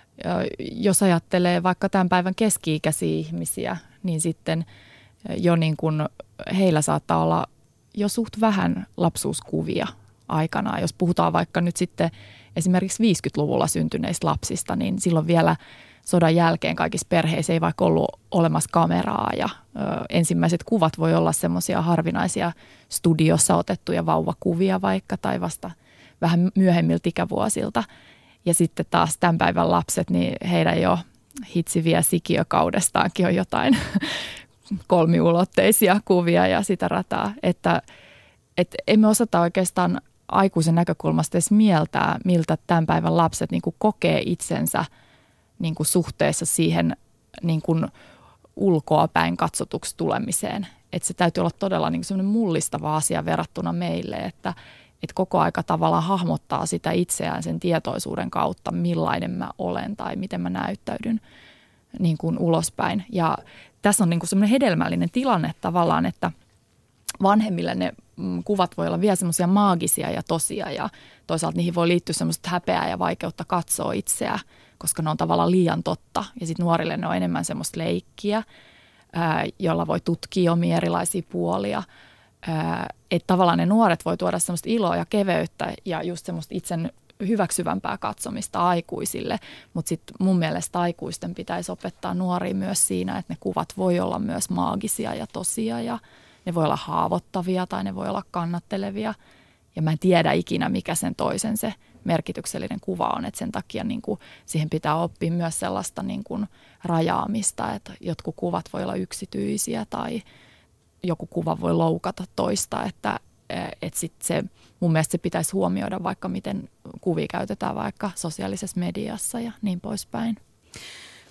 jos ajattelee vaikka tämän päivän keski-ikäisiä ihmisiä, niin sitten jo niin kuin heillä saattaa olla jo suht vähän lapsuuskuvia aikanaan. Jos puhutaan vaikka nyt sitten esimerkiksi viisikymmentäluvulla syntyneistä lapsista, niin silloin vielä sodan jälkeen kaikissa perheissä ei vaikka ollut olemassa kameraa ja ö, ensimmäiset kuvat voi olla semmoisia harvinaisia studiossa otettuja vauvakuvia vaikka tai vasta vähän myöhemmiltä ikävuosilta. Ja sitten taas tämän päivän lapset, niin heidän jo hitsiviä sikiökaudestaankin on jotain kolmiulotteisia kuvia ja sitä rataa, että et emme osata oikeastaan aikuisen näkökulmasta edes mieltää, miltä tämän päivän lapset niin kuin kokee itsensä niin kuin suhteessa siihen niin kuin ulkoapäin katsotuksi tulemiseen. Että se täytyy olla todella niin kuin sellainen mullistava asia verrattuna meille, että, että koko aika tavallaan hahmottaa sitä itseään sen tietoisuuden kautta, millainen mä olen tai miten mä näyttäydyn niin kuin ulospäin. Ja tässä on niin kuin sellainen hedelmällinen tilanne tavallaan, että vanhemmille ne kuvat voi olla vielä semmoisia maagisia ja tosia ja toisaalta niihin voi liittyä semmoista häpeää ja vaikeutta katsoa itseä, koska ne on tavallaan liian totta. Ja sitten nuorille ne on enemmän semmoista leikkiä, ää, jolla voi tutkia omia erilaisia puolia. Että tavallaan ne nuoret voi tuoda semmoista iloa ja keveyttä ja just semmoista itsen hyväksyvämpää katsomista aikuisille. Mutta sitten mun mielestä aikuisten pitäisi opettaa nuoria myös siinä, että ne kuvat voi olla myös maagisia ja tosia ja ne voi olla haavoittavia tai ne voi olla kannattelevia. Ja mä en tiedä ikinä, mikä sen toisen se merkityksellinen kuva on. Et sen takia niin kuin siihen pitää oppia myös sellaista niin kuin rajaamista, että jotkut kuvat voi olla yksityisiä tai joku kuva voi loukata toista. Että et sit se, mun mielestä se pitäisi huomioida vaikka miten kuvia käytetään vaikka sosiaalisessa mediassa ja niin poispäin.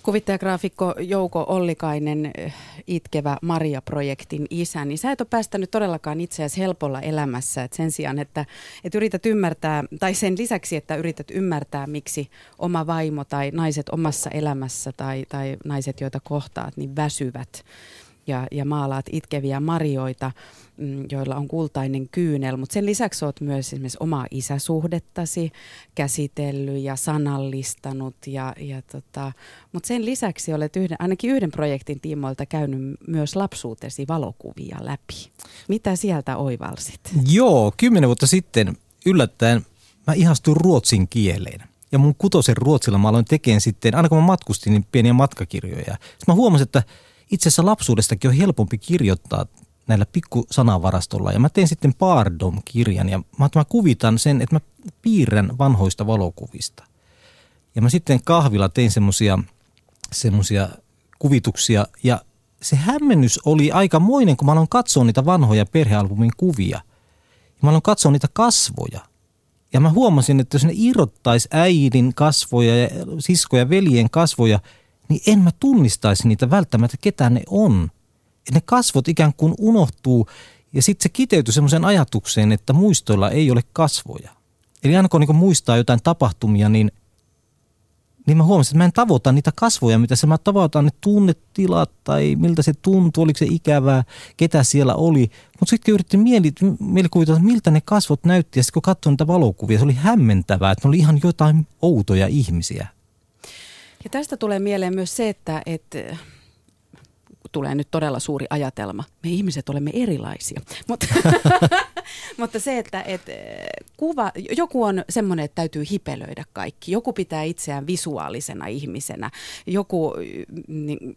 Kuvittajagraafikko Jouko Ollikainen, Itkevä Maria-projektin isä, niin sä et ole päästänyt todellakaan itseäsi helpolla elämässä. Et sen sijaan, että, että yrität ymmärtää, tai sen lisäksi, että yrität ymmärtää, miksi oma vaimo tai naiset omassa elämässä tai, tai naiset, joita kohtaat, niin väsyvät. Ja, ja maalaat itkeviä marjoita, joilla on kultainen kyynel, mutta sen lisäksi olet myös esimerkiksi omaa isäsuhdettasi käsitellyt ja sanallistanut. Ja, ja tota, mutta sen lisäksi olet yhden, ainakin yhden projektin tiimoilta käynyt myös lapsuutesi valokuvia läpi. Mitä sieltä oivalsit? Joo, kymmenen vuotta sitten yllättäen mä ihastuin ruotsin kieleen. Ja mun kutosen ruotsilla mä aloin tekemään sitten, aina kun mä matkustin, niin pieniä matkakirjoja. Sitten mä huomasin, että itse asiassa lapsuudestakin on helpompi kirjoittaa näillä pikkusanavarastolla. Ja mä tein sitten Pardom-kirjan ja mä, mä kuvitan sen, että mä piirrän vanhoista valokuvista. Ja mä sitten kahvilla tein semmosia, semmosia kuvituksia ja se hämmennys oli aikamoinen, kun mä aloin katsoa niitä vanhoja perhealbumin kuvia. Ja mä aloin katsoa niitä kasvoja. Ja mä huomasin, että jos ne irrottaisi äidin kasvoja ja sisko ja veljen kasvoja, niin en mä tunnistaisi niitä välttämättä, ketä ne on. Et ne kasvot ikään kuin unohtuu ja sitten se kiteytyi semmoiseen ajatukseen, että muistoilla ei ole kasvoja. Eli aina kun niin muistaa jotain tapahtumia, niin, niin mä huomasin, että mä en tavoita niitä kasvoja, mitä se mä tavoitan, ne tunnetilat tai miltä se tuntui, oliko se ikävää, ketä siellä oli. Mutta sitten yritin mieli, mielikuvitella, että miltä ne kasvot näytti ja sitten kun katsoin niitä valokuvia, se oli hämmentävää, että ne oli ihan jotain outoja ihmisiä. Ja tästä tulee mieleen myös se, että, että tulee nyt todella suuri ajatelma. Me ihmiset olemme erilaisia, mutta, mutta se, että, että kuva, joku on semmoinen, että täytyy hipelöidä kaikki. Joku pitää itseään visuaalisena ihmisenä. Joku, niin,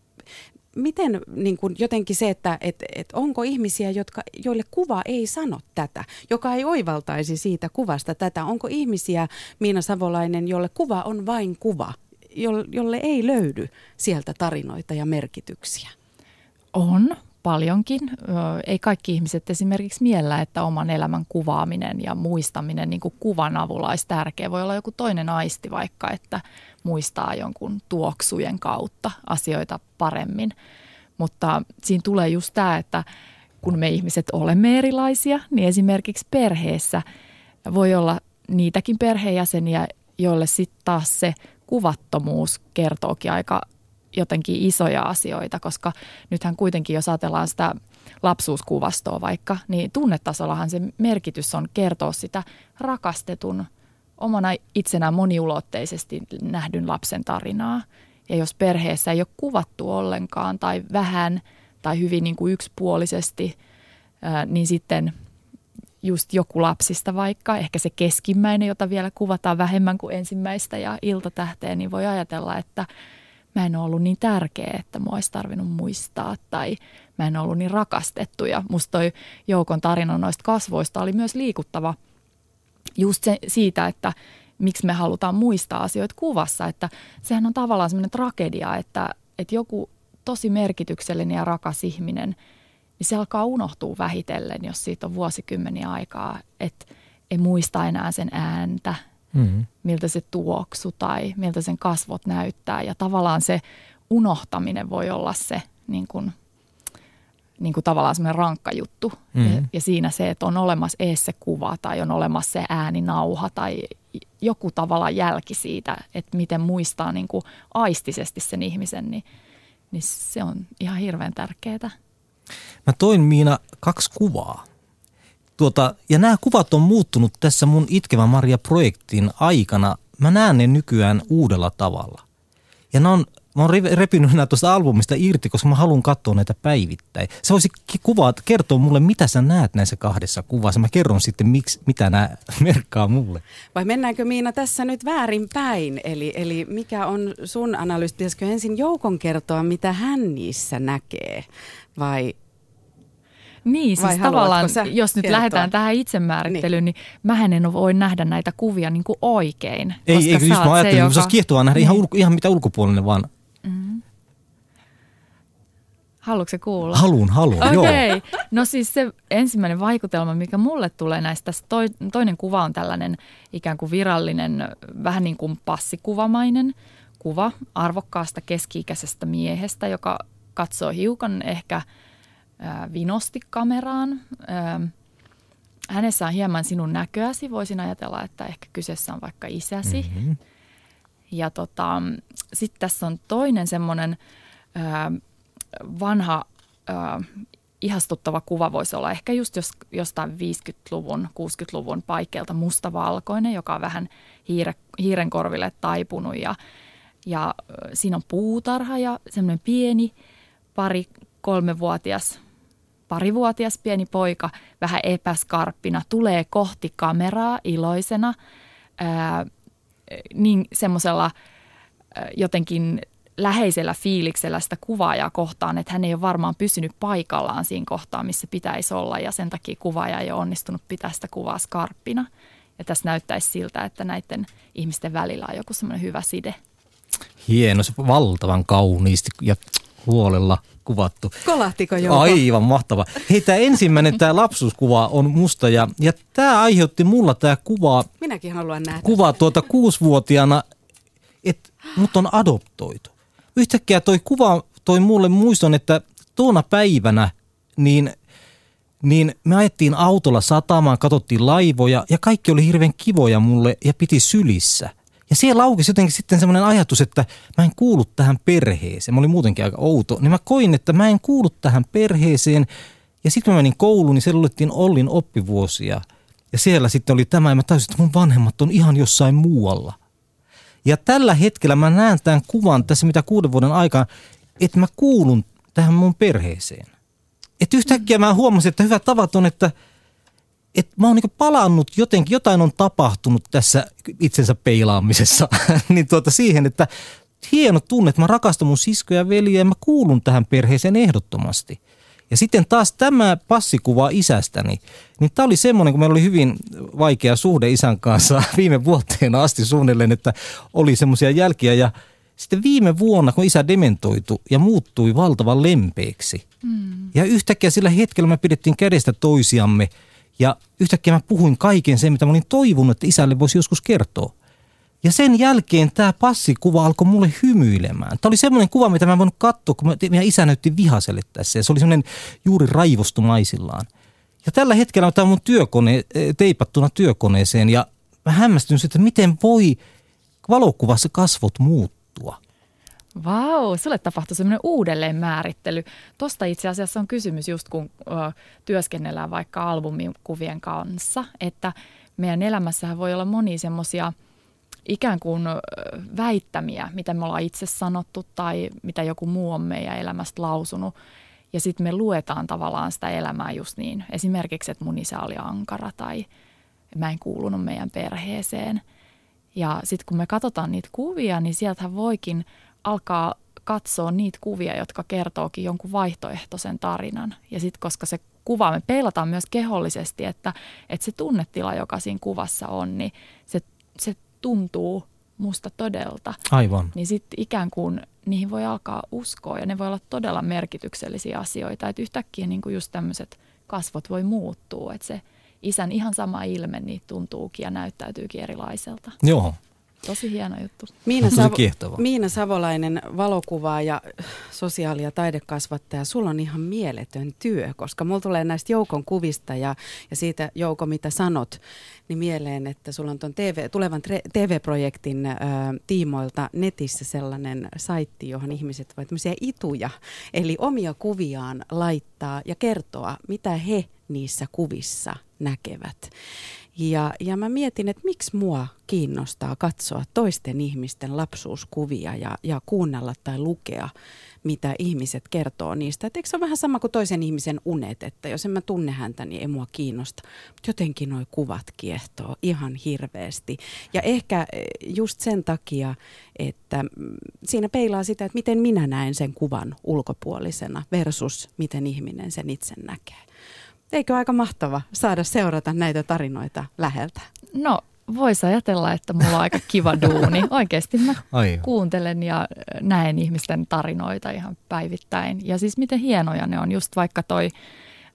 miten niin kuin jotenkin se, että et, et onko ihmisiä, jotka, joille kuva ei sano tätä, joka ei oivaltaisi siitä kuvasta tätä. Onko ihmisiä, Miina Savolainen, jolle kuva on vain kuva? Jolle ei löydy sieltä tarinoita ja merkityksiä? On paljonkin. Ei kaikki ihmiset esimerkiksi miellä, että oman elämän kuvaaminen ja muistaminen niin kuin kuvan avulla olisi tärkeä. Voi olla joku toinen aisti vaikka, että muistaa jonkun tuoksujen kautta asioita paremmin. Mutta siinä tulee just tämä, että kun me ihmiset olemme erilaisia, niin esimerkiksi perheessä voi olla niitäkin perheenjäseniä, joille sitten taas se kuvattomuus kertookin aika jotenkin isoja asioita, koska nythän kuitenkin, jos ajatellaan sitä lapsuuskuvastoa vaikka, niin tunnetasollahan se merkitys on kertoa sitä rakastetun, omana itsenään moniulotteisesti nähdyn lapsen tarinaa. Ja jos perheessä ei ole kuvattu ollenkaan tai vähän tai hyvin niin kuin yksipuolisesti, niin sitten just joku lapsista vaikka, ehkä se keskimmäinen, jota vielä kuvataan vähemmän kuin ensimmäistä ja iltatähteä, niin voi ajatella, että mä en ole ollut niin tärkeä, että mua olisi tarvinnut muistaa tai mä en ole ollut niin rakastettu. Ja musta toi Joukon tarina noista kasvoista oli myös liikuttava just se, siitä, että miksi me halutaan muistaa asioita kuvassa, että sehän on tavallaan semmoinen tragedia, että, että joku tosi merkityksellinen ja rakas ihminen, niin se alkaa unohtua vähitellen, jos siitä on vuosikymmeniä aikaa, että ei muista enää sen ääntä, mm-hmm. miltä se tuoksu tai miltä sen kasvot näyttää. Ja tavallaan se unohtaminen voi olla se niin kuin, niin kuin tavallaan semmoinen rankka juttu. Mm-hmm. Ja, ja siinä se, että on olemassa ees se kuva tai on olemassa se ääninauha tai joku tavallaan jälki siitä, että miten muistaa niin kuin aistisesti sen ihmisen, niin, niin se on ihan hirveän tärkeää. Mä toin, Miina, kaksi kuvaa. Tuota, ja nämä kuvat on muuttunut tässä mun Itkevä Maria-projektin aikana. Mä näen ne nykyään uudella tavalla. Ja ne on, mä oon repinyt nämä tuosta albumista irti, koska mä haluan katsoa näitä päivittäin. Sä voisit kuvat kertoa mulle, mitä sä näet näissä kahdessa kuvassa. Mä kerron sitten, miksi, mitä nämä merkkaa mulle. Vai mennäänkö, Miina, tässä nyt väärinpäin? Eli, eli mikä on sun analyysi? Pitäisikö ensin Joukon kertoa, mitä hän niissä näkee? Vai... Niin, siis tavallaan, jos nyt kertoa? Lähdetään tähän itsemäärittelyyn, niin, niin mähän en voi nähdä näitä kuvia niin kuin oikein. Ei, ei just mä ajattelin, että se olisi kiehtovaa nähdä niin. ihan, ulko, ihan mitä ulkopuolinen vaan. Mm-hmm. Haluatko se kuulla? Haluun, haluun, okay. joo. Okei, no siis se ensimmäinen vaikutelma, mikä mulle tulee näistä, toinen kuva on tällainen ikään kuin virallinen, vähän niin kuin passikuvamainen kuva arvokkaasta keski-ikäisestä miehestä, joka katsoo hiukan ehkä ää, vinosti kameraan. Ää, hänessä on hieman sinun näköäsi. Voisin ajatella, että ehkä kyseessä on vaikka isäsi. Mm-hmm. Ja tota, sitten tässä on toinen semmoinen ää, vanha ää, ihastuttava kuva voisi olla ehkä just jos, jostain viisikymmentäluvun, kuusikymmentäluvun paikkeelta mustavalkoinen, joka on vähän hiire, hiirenkorville taipunut ja, ja siinä on puutarha ja semmoinen pieni pari kolmevuotias, parivuotias pieni poika vähän epäskarppina tulee kohti kameraa iloisena ää, niin semmoisella jotenkin läheisellä fiiliksellä sitä kuvaajaa kohtaan, että hän ei ole varmaan pysynyt paikallaan siinä kohtaa, missä pitäisi olla ja sen takia kuvaaja ei ole onnistunut pitää sitä kuvaa skarppina. Ja tässä näyttäisi siltä, että näiden ihmisten välillä on joku semmoinen hyvä side. Hieno, se valtavan kauniisti ja huolella kuvattu. Kolahtiko Jouko? Aivan mahtava. Hei, tämä ensimmäinen, tämä lapsuuskuva on musta ja, ja tämä aiheutti mulla tämä kuva. Minäkin haluan nähdä. Kuva tuota kuusivuotiaana, että mut on adoptoitu. Yhtäkkiä toi kuva toi mulle muiston, että tuona päivänä niin, niin me ajettiin autolla satamaan, katsottiin laivoja ja kaikki oli hirveän kivoja mulle ja piti sylissä. Ja siellä laukesi jotenkin sitten semmoinen ajatus, että mä en kuulu tähän perheeseen. Mä olin muutenkin aika outo. Niin mä koin, että mä en kuulu tähän perheeseen. Ja sitten mä menin kouluun, niin siellä olettiin Ollin oppivuosia. Ja siellä sitten oli tämä ja mä tajusin, että mun vanhemmat on ihan jossain muualla. Ja tällä hetkellä mä näen tämän kuvan tässä mitä kuuden vuoden aikaa, että mä kuulun tähän mun perheeseen. Että yhtäkkiä mä huomasin, että hyvät tavat on, että, että mä oon niin palannut jotenkin, jotain on tapahtunut tässä itsensä peilaamisessa. niin tuota siihen, että hieno tunne, että mä rakastan mun siskoja ja veljiä ja mä kuulun tähän perheeseen ehdottomasti. Ja sitten taas tämä passikuva isästäni, niin tämä oli semmoinen, kun meillä oli hyvin vaikea suhde isän kanssa viime vuoteen asti suunnilleen, että oli semmoisia jälkiä. Ja sitten viime vuonna, kun isä dementoitu ja muuttui valtavan lempeäksi. Mm. Ja yhtäkkiä sillä hetkellä me pidettiin kädestä toisiamme ja yhtäkkiä mä puhuin kaiken sen, mitä mä olin toivonut, että isälle voisi joskus kertoa. Ja sen jälkeen tämä passikuva alkoi mulle hymyilemään. Tämä oli semmoinen kuva, mitä mä en voinut katsoa, kun meidän isä näytti vihaselle tässä. Ja se oli semmoinen juuri raivostumaisillaan. Ja tällä hetkellä on tämä mun työkone, teipattuna työkoneeseen. Ja mä hämmästyn että miten voi valokuvassa kasvot muuttua. Vau, sulle tapahtui semmoinen uudelleenmäärittely. Tuosta itse asiassa on kysymys just kun ö, työskennellään vaikka albumikuvien kanssa, että meidän elämässähän voi olla monia semmoisia ikään kuin väittämiä, mitä me ollaan itse sanottu tai mitä joku muu on meidän elämästä lausunut. Ja sitten me luetaan tavallaan sitä elämää just niin. Esimerkiksi, että mun isä oli ankara tai mä en kuulunut meidän perheeseen. Ja sitten kun me katsotaan niitä kuvia, niin sieltähän voikin alkaa katsoa niitä kuvia, jotka kertookin jonkun vaihtoehtoisen tarinan. Ja sitten koska se kuva, me peilataan myös kehollisesti, että, että se tunnetila, joka siinä kuvassa on, niin se, se tuntuu musta todelta. Aivan. Niin sitten ikään kuin niihin voi alkaa uskoa ja ne voi olla todella merkityksellisiä asioita. Että yhtäkkiä niin kuin just tämmöiset kasvot voi muuttua, että se isän ihan sama ilme niin tuntuukin ja näyttäytyykin erilaiselta. Joo. Tosi hieno juttu. Miina, Savo- Miina Savolainen, valokuvaaja ja sosiaali- ja taidekasvattaja. Sulla on ihan mieletön työ, koska mulla tulee näistä Joukon kuvista ja, ja siitä Jouko, mitä sanot, niin mieleen, että sulla on tuon T V, tulevan T V-projektin ö, tiimoilta netissä sellainen saitti, johon ihmiset voivat tämmöisiä ituja, eli omia kuviaan laittaa ja kertoa, mitä he niissä kuvissa näkevät. Ja, ja mä mietin, että miksi mua kiinnostaa katsoa toisten ihmisten lapsuuskuvia ja, ja kuunnella tai lukea, mitä ihmiset kertoo niistä. Et eikö se ole vähän sama kuin toisen ihmisen unet, että jos en mä tunne häntä, niin ei mua kiinnosta. Mutta jotenkin nuo kuvat kiehtoo ihan hirveästi. Ja ehkä just sen takia, että siinä peilaa sitä, että miten minä näen sen kuvan ulkopuolisena versus miten ihminen sen itse näkee. Eikö aika mahtava saada seurata näitä tarinoita läheltä? No, voisi ajatella, että mulla on aika kiva duuni. Oikeasti mä Aivan. kuuntelen ja näen ihmisten tarinoita ihan päivittäin. Ja siis miten hienoja ne on. Just vaikka toi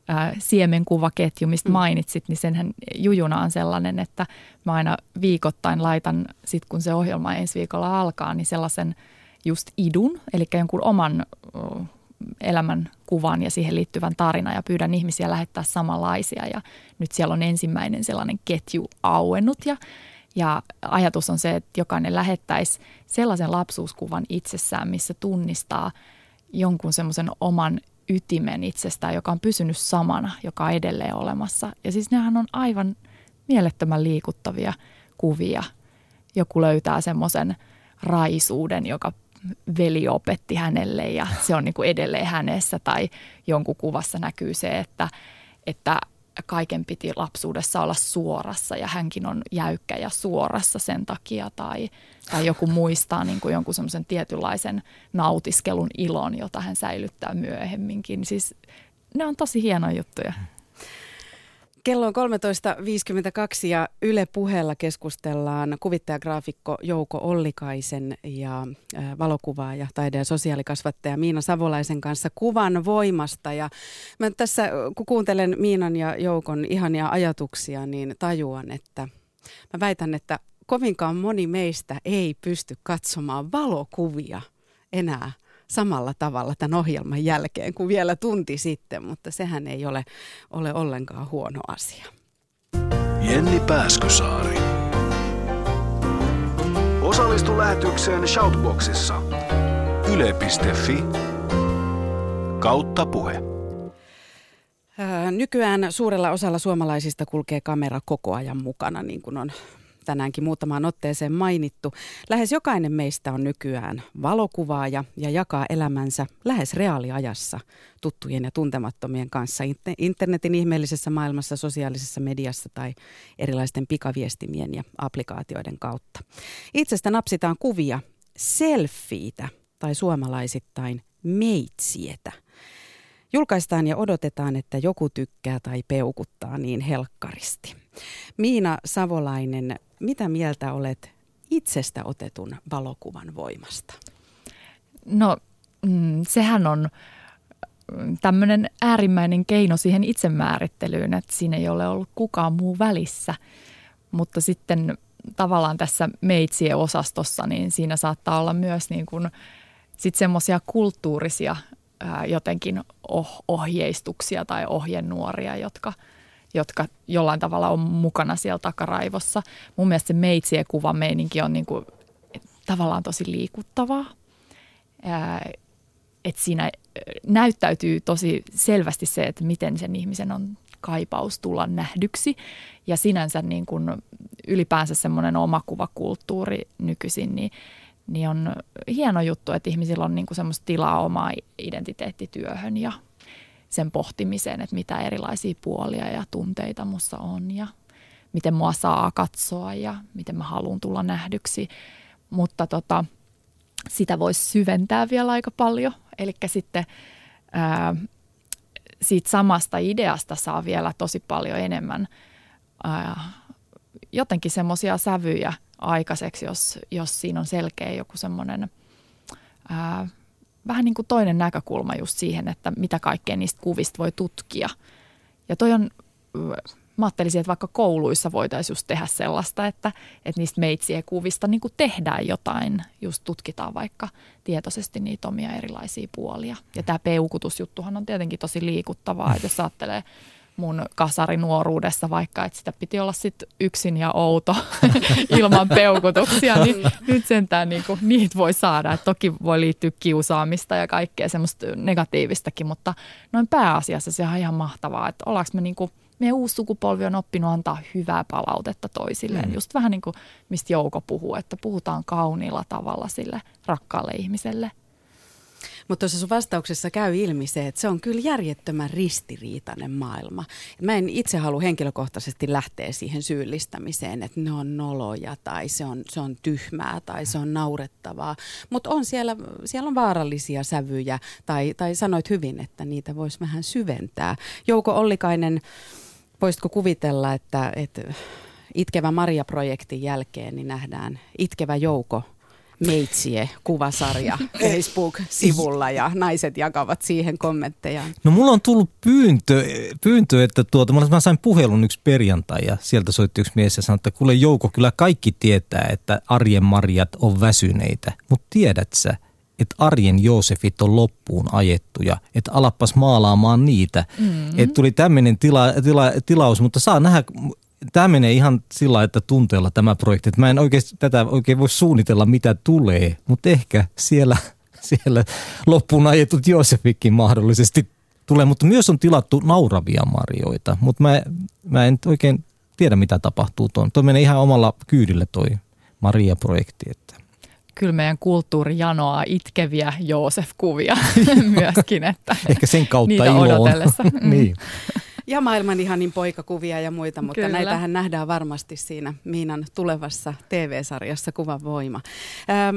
ää, siemenkuvaketju, mistä mainitsit, niin senhän jujuna on sellainen, että mä aina viikoittain laitan, sit kun se ohjelma ensi viikolla alkaa, niin sellaisen just idun, eli jonkun oman uh, elämän kuvan ja siihen liittyvän tarina ja pyydän ihmisiä lähettää samanlaisia ja nyt siellä on ensimmäinen sellainen ketju auennut ja, ja ajatus on se, että jokainen lähettäisi sellaisen lapsuuskuvan itsessään, missä tunnistaa jonkun semmoisen oman ytimen itsestään, joka on pysynyt samana, joka on edelleen olemassa. Ja siis nehän on aivan mielettömän liikuttavia kuvia. Joku löytää semmoisen raisuuden, joka veli opetti hänelle ja se on niin kuin edelleen hänessä. Tai jonkun kuvassa näkyy se, että, että kaiken piti lapsuudessa olla suorassa ja hänkin on jäykkä ja suorassa sen takia. Tai, tai joku muistaa niin kuin jonkun semmoisen tietynlaisen nautiskelun ilon, jota hän säilyttää myöhemminkin. Siis ne on tosi hienoja juttuja. Kello on kolmetoista viisikymmentäkaksi ja Yle Puheella keskustellaan kuvittajagraafikko Jouko Ollikaisen ja valokuvaaja, taide- ja sosiaalikasvattaja Miina Savolaisen kanssa kuvan voimasta. Ja mä tässä, kun kuuntelen Miinan ja Joukon ihania ajatuksia, niin tajuan, että mä väitän, että kovinkaan moni meistä ei pysty katsomaan valokuvia enää samalla tavalla tämän ohjelman jälkeen kuin vielä tunti sitten, mutta sehän ei ole, ole ollenkaan huono asia. Jenni Pääskysaari. Osallistu lähetykseen Shoutboxissa. yle piste fi kautta puhe. Nykyään suurella osalla suomalaisista kulkee kamera koko ajan mukana, niin kuin on tänäänkin muutamaan otteeseen mainittu. Lähes jokainen meistä on nykyään valokuvaaja ja jakaa elämänsä lähes reaaliajassa tuttujen ja tuntemattomien kanssa internetin ihmeellisessä maailmassa, sosiaalisessa mediassa tai erilaisten pikaviestimien ja applikaatioiden kautta. Itsestä napsitaan kuvia selfieitä tai suomalaisittain meitsietä. Julkaistaan ja odotetaan, että joku tykkää tai peukuttaa niin helkkaristi. Miina Savolainen, mitä mieltä olet itsestä otetun valokuvan voimasta? No mm, sehän on tämmöinen äärimmäinen keino siihen itsemäärittelyyn, että siinä ei ole ollut kukaan muu välissä. Mutta sitten tavallaan tässä meitsien osastossa, niin siinä saattaa olla myös niin kuin sit semmoisia kulttuurisia ää, jotenkin oh, ohjeistuksia tai ohjenuoria, jotka jotka jollain tavalla on mukana siellä takaraivossa. Mun mielestä se meitsien kuvan meininki on niin kuin, tavallaan tosi liikuttavaa. Että siinä näyttäytyy tosi selvästi se, että miten sen ihmisen on kaipaus tulla nähdyksi. Ja sinänsä niin kuin ylipäänsä semmoinen omakuvakulttuuri nykyisin, niin, niin on hieno juttu, että ihmisillä on niin kuin semmoista tilaa omaa identiteettityöhön ja sen pohtimiseen, että mitä erilaisia puolia ja tunteita musta on ja miten mua saa katsoa ja miten mä haluan tulla nähdyksi. Mutta tota, sitä voisi syventää vielä aika paljon. Eli sitten ää, siitä samasta ideasta saa vielä tosi paljon enemmän ää, jotenkin semmoisia sävyjä aikaiseksi, jos, jos siinä on selkeä joku semmoinen ää, vähän niin kuin toinen näkökulma just siihen, että mitä kaikkea niistä kuvista voi tutkia. Ja toi on, mä ajattelisin, että vaikka kouluissa voitaisiin just tehdä sellaista, että, että niistä meitsien kuvista niin kuin tehdään jotain, just tutkitaan vaikka tietoisesti niitä omia erilaisia puolia. Ja tämä peukutusjuttuhan on tietenkin tosi liikuttavaa, että jos ajattelee mun kasarinuoruudessa vaikka, että sitä piti olla sitten yksin ja outo ilman peukutuksia, niin nyt sentään niinku, niitä voi saada. Et toki voi liittyä kiusaamista ja kaikkea semmoista negatiivistakin, mutta noin pääasiassa se on ihan mahtavaa, että ollaanko me niinku, meidän uusi sukupolvi on oppinut antaa hyvää palautetta toisilleen. Mm. Just vähän niin kuin mistä Jouko puhuu, että puhutaan kauniilla tavalla sille rakkaalle ihmiselle. Mutta tuossa sun vastauksessa käy ilmi se, että se on kyllä järjettömän ristiriitainen maailma. Mä en itse halua henkilökohtaisesti lähteä siihen syyllistämiseen, että ne on noloja tai se on, se on tyhmää tai se on naurettavaa. Mutta on siellä, siellä on vaarallisia sävyjä tai, tai sanoit hyvin, että niitä voisi vähän syventää. Jouko Ollikainen, voisitko kuvitella, että, että Itkevä Maria-projektin jälkeen niin nähdään Itkevä Jouko Meitsie-kuvasarja Facebook-sivulla ja naiset jakavat siihen kommentteja. No mulla on tullut pyyntö, pyyntö että tuota, mä sain puhelun yksi perjantai ja sieltä soitti yksi mies ja sanoi, että kuule Jouko, kyllä kaikki tietää, että arjen marjat on väsyneitä, mutta tiedät sä, että arjen Joosefit on loppuun ajettuja, että alappas maalaamaan niitä. Mm-hmm. Että tuli tämmöinen tila, tila, tilaus, mutta saa nähdä, tämä menee ihan sillä, että tunteella tämä projekti. Että mä en oikein tätä oikein voi suunnitella, mitä tulee, mutta ehkä siellä, siellä loppuun ajetut Joosefitkin mahdollisesti tulee. Mutta myös on tilattu nauravia marjoita, mutta mä, mä en oikein tiedä, mitä tapahtuu tuon. Tuo menee ihan omalla kyydillä toi Maria-projekti, että kyllä meidän kulttuuri janoaa itkeviä Joosef-kuvia myöskin, että ehkä sen kautta niitä ilo on. odotellessa. Mm. Niin. Ja maailman ihanin poikakuvia ja muita, mutta Kyllä. näitähän nähdään varmasti siinä Miinan tulevassa T V-sarjassa Kuvan voima. Ähm,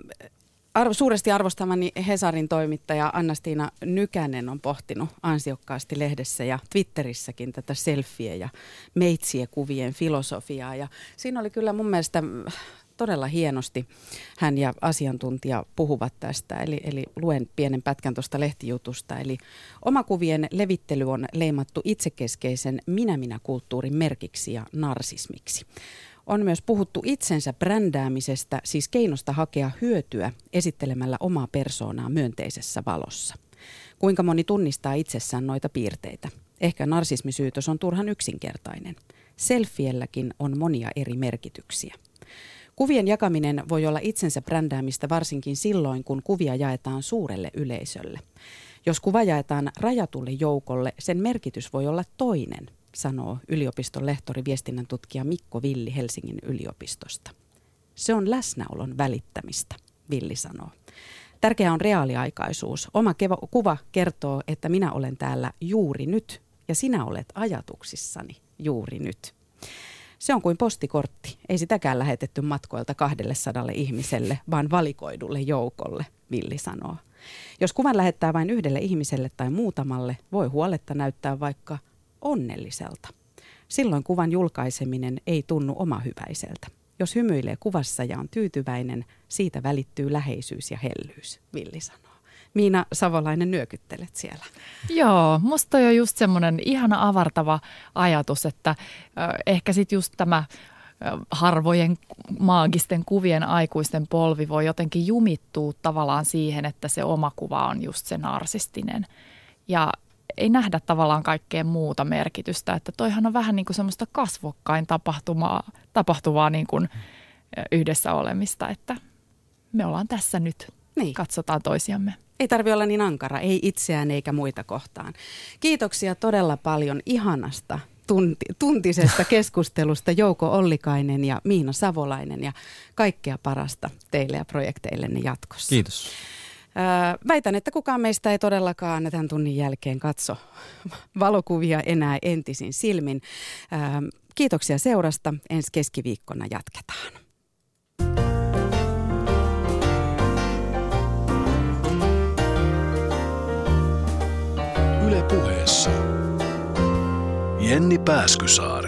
arvo, suuresti arvostamani Hesarin toimittaja Anna-Stiina Nykänen on pohtinut ansiokkaasti lehdessä ja Twitterissäkin tätä selfie- ja meitsie-kuvien filosofiaa. Ja siinä oli kyllä mun mielestä todella hienosti hän ja asiantuntija puhuvat tästä, eli, eli luen pienen pätkän tuosta lehtijutusta. Eli omakuvien levittely on leimattu itsekeskeisen minä-minä-kulttuurin merkiksi ja narsismiksi. On myös puhuttu itsensä brändäämisestä, siis keinosta hakea hyötyä esittelemällä omaa persoonaa myönteisessä valossa. Kuinka moni tunnistaa itsessään noita piirteitä? Ehkä narsismisyytös on turhan yksinkertainen. Selfielläkin on monia eri merkityksiä. Kuvien jakaminen voi olla itsensä brändäämistä varsinkin silloin, kun kuvia jaetaan suurelle yleisölle. Jos kuva jaetaan rajatulle joukolle, sen merkitys voi olla toinen, sanoo yliopiston lehtori viestinnän tutkija Mikko Villi Helsingin yliopistosta. Se on läsnäolon välittämistä, Villi sanoo. Tärkeää on reaaliaikaisuus. Oma kevo- kuva kertoo, että minä olen täällä juuri nyt ja sinä olet ajatuksissani juuri nyt. Se on kuin postikortti. Ei sitäkään lähetetty matkoilta kahdelle sadalle ihmiselle, vaan valikoidulle joukolle, Villi sanoo. Jos kuvan lähettää vain yhdelle ihmiselle tai muutamalle, voi huoletta näyttää vaikka onnelliselta. Silloin kuvan julkaiseminen ei tunnu omahyväiseltä. Jos hymyilee kuvassa ja on tyytyväinen, siitä välittyy läheisyys ja hellyys, Villi sanoo. Miina Savolainen, nyökyttelet siellä. Joo, musta on just semmoinen ihana avartava ajatus, että äh, ehkä sitten just tämä äh, harvojen maagisten kuvien aikuisten polvi voi jotenkin jumittua tavallaan siihen, että se oma kuva on just se narsistinen. Ja ei nähdä tavallaan kaikkea muuta merkitystä, että toihan on vähän niin kuin semmoista kasvokkain tapahtuvaa, tapahtuvaa niin kuin yhdessä olemista, että me ollaan tässä nyt, niin. Katsotaan toisiamme. Ei tarvitse olla niin ankara, ei itseään eikä muita kohtaan. Kiitoksia todella paljon ihanasta tunti, tuntisesta keskustelusta Jouko Ollikainen ja Miina Savolainen ja kaikkea parasta teille ja projekteillenne jatkossa. Kiitos. Väitän, että kukaan meistä ei todellakaan tämän tunnin jälkeen katso valokuvia enää entisin silmin. Kiitoksia seurasta. Ensi keskiviikkona jatketaan. Yle Puheessa Jenni Pääskysaari.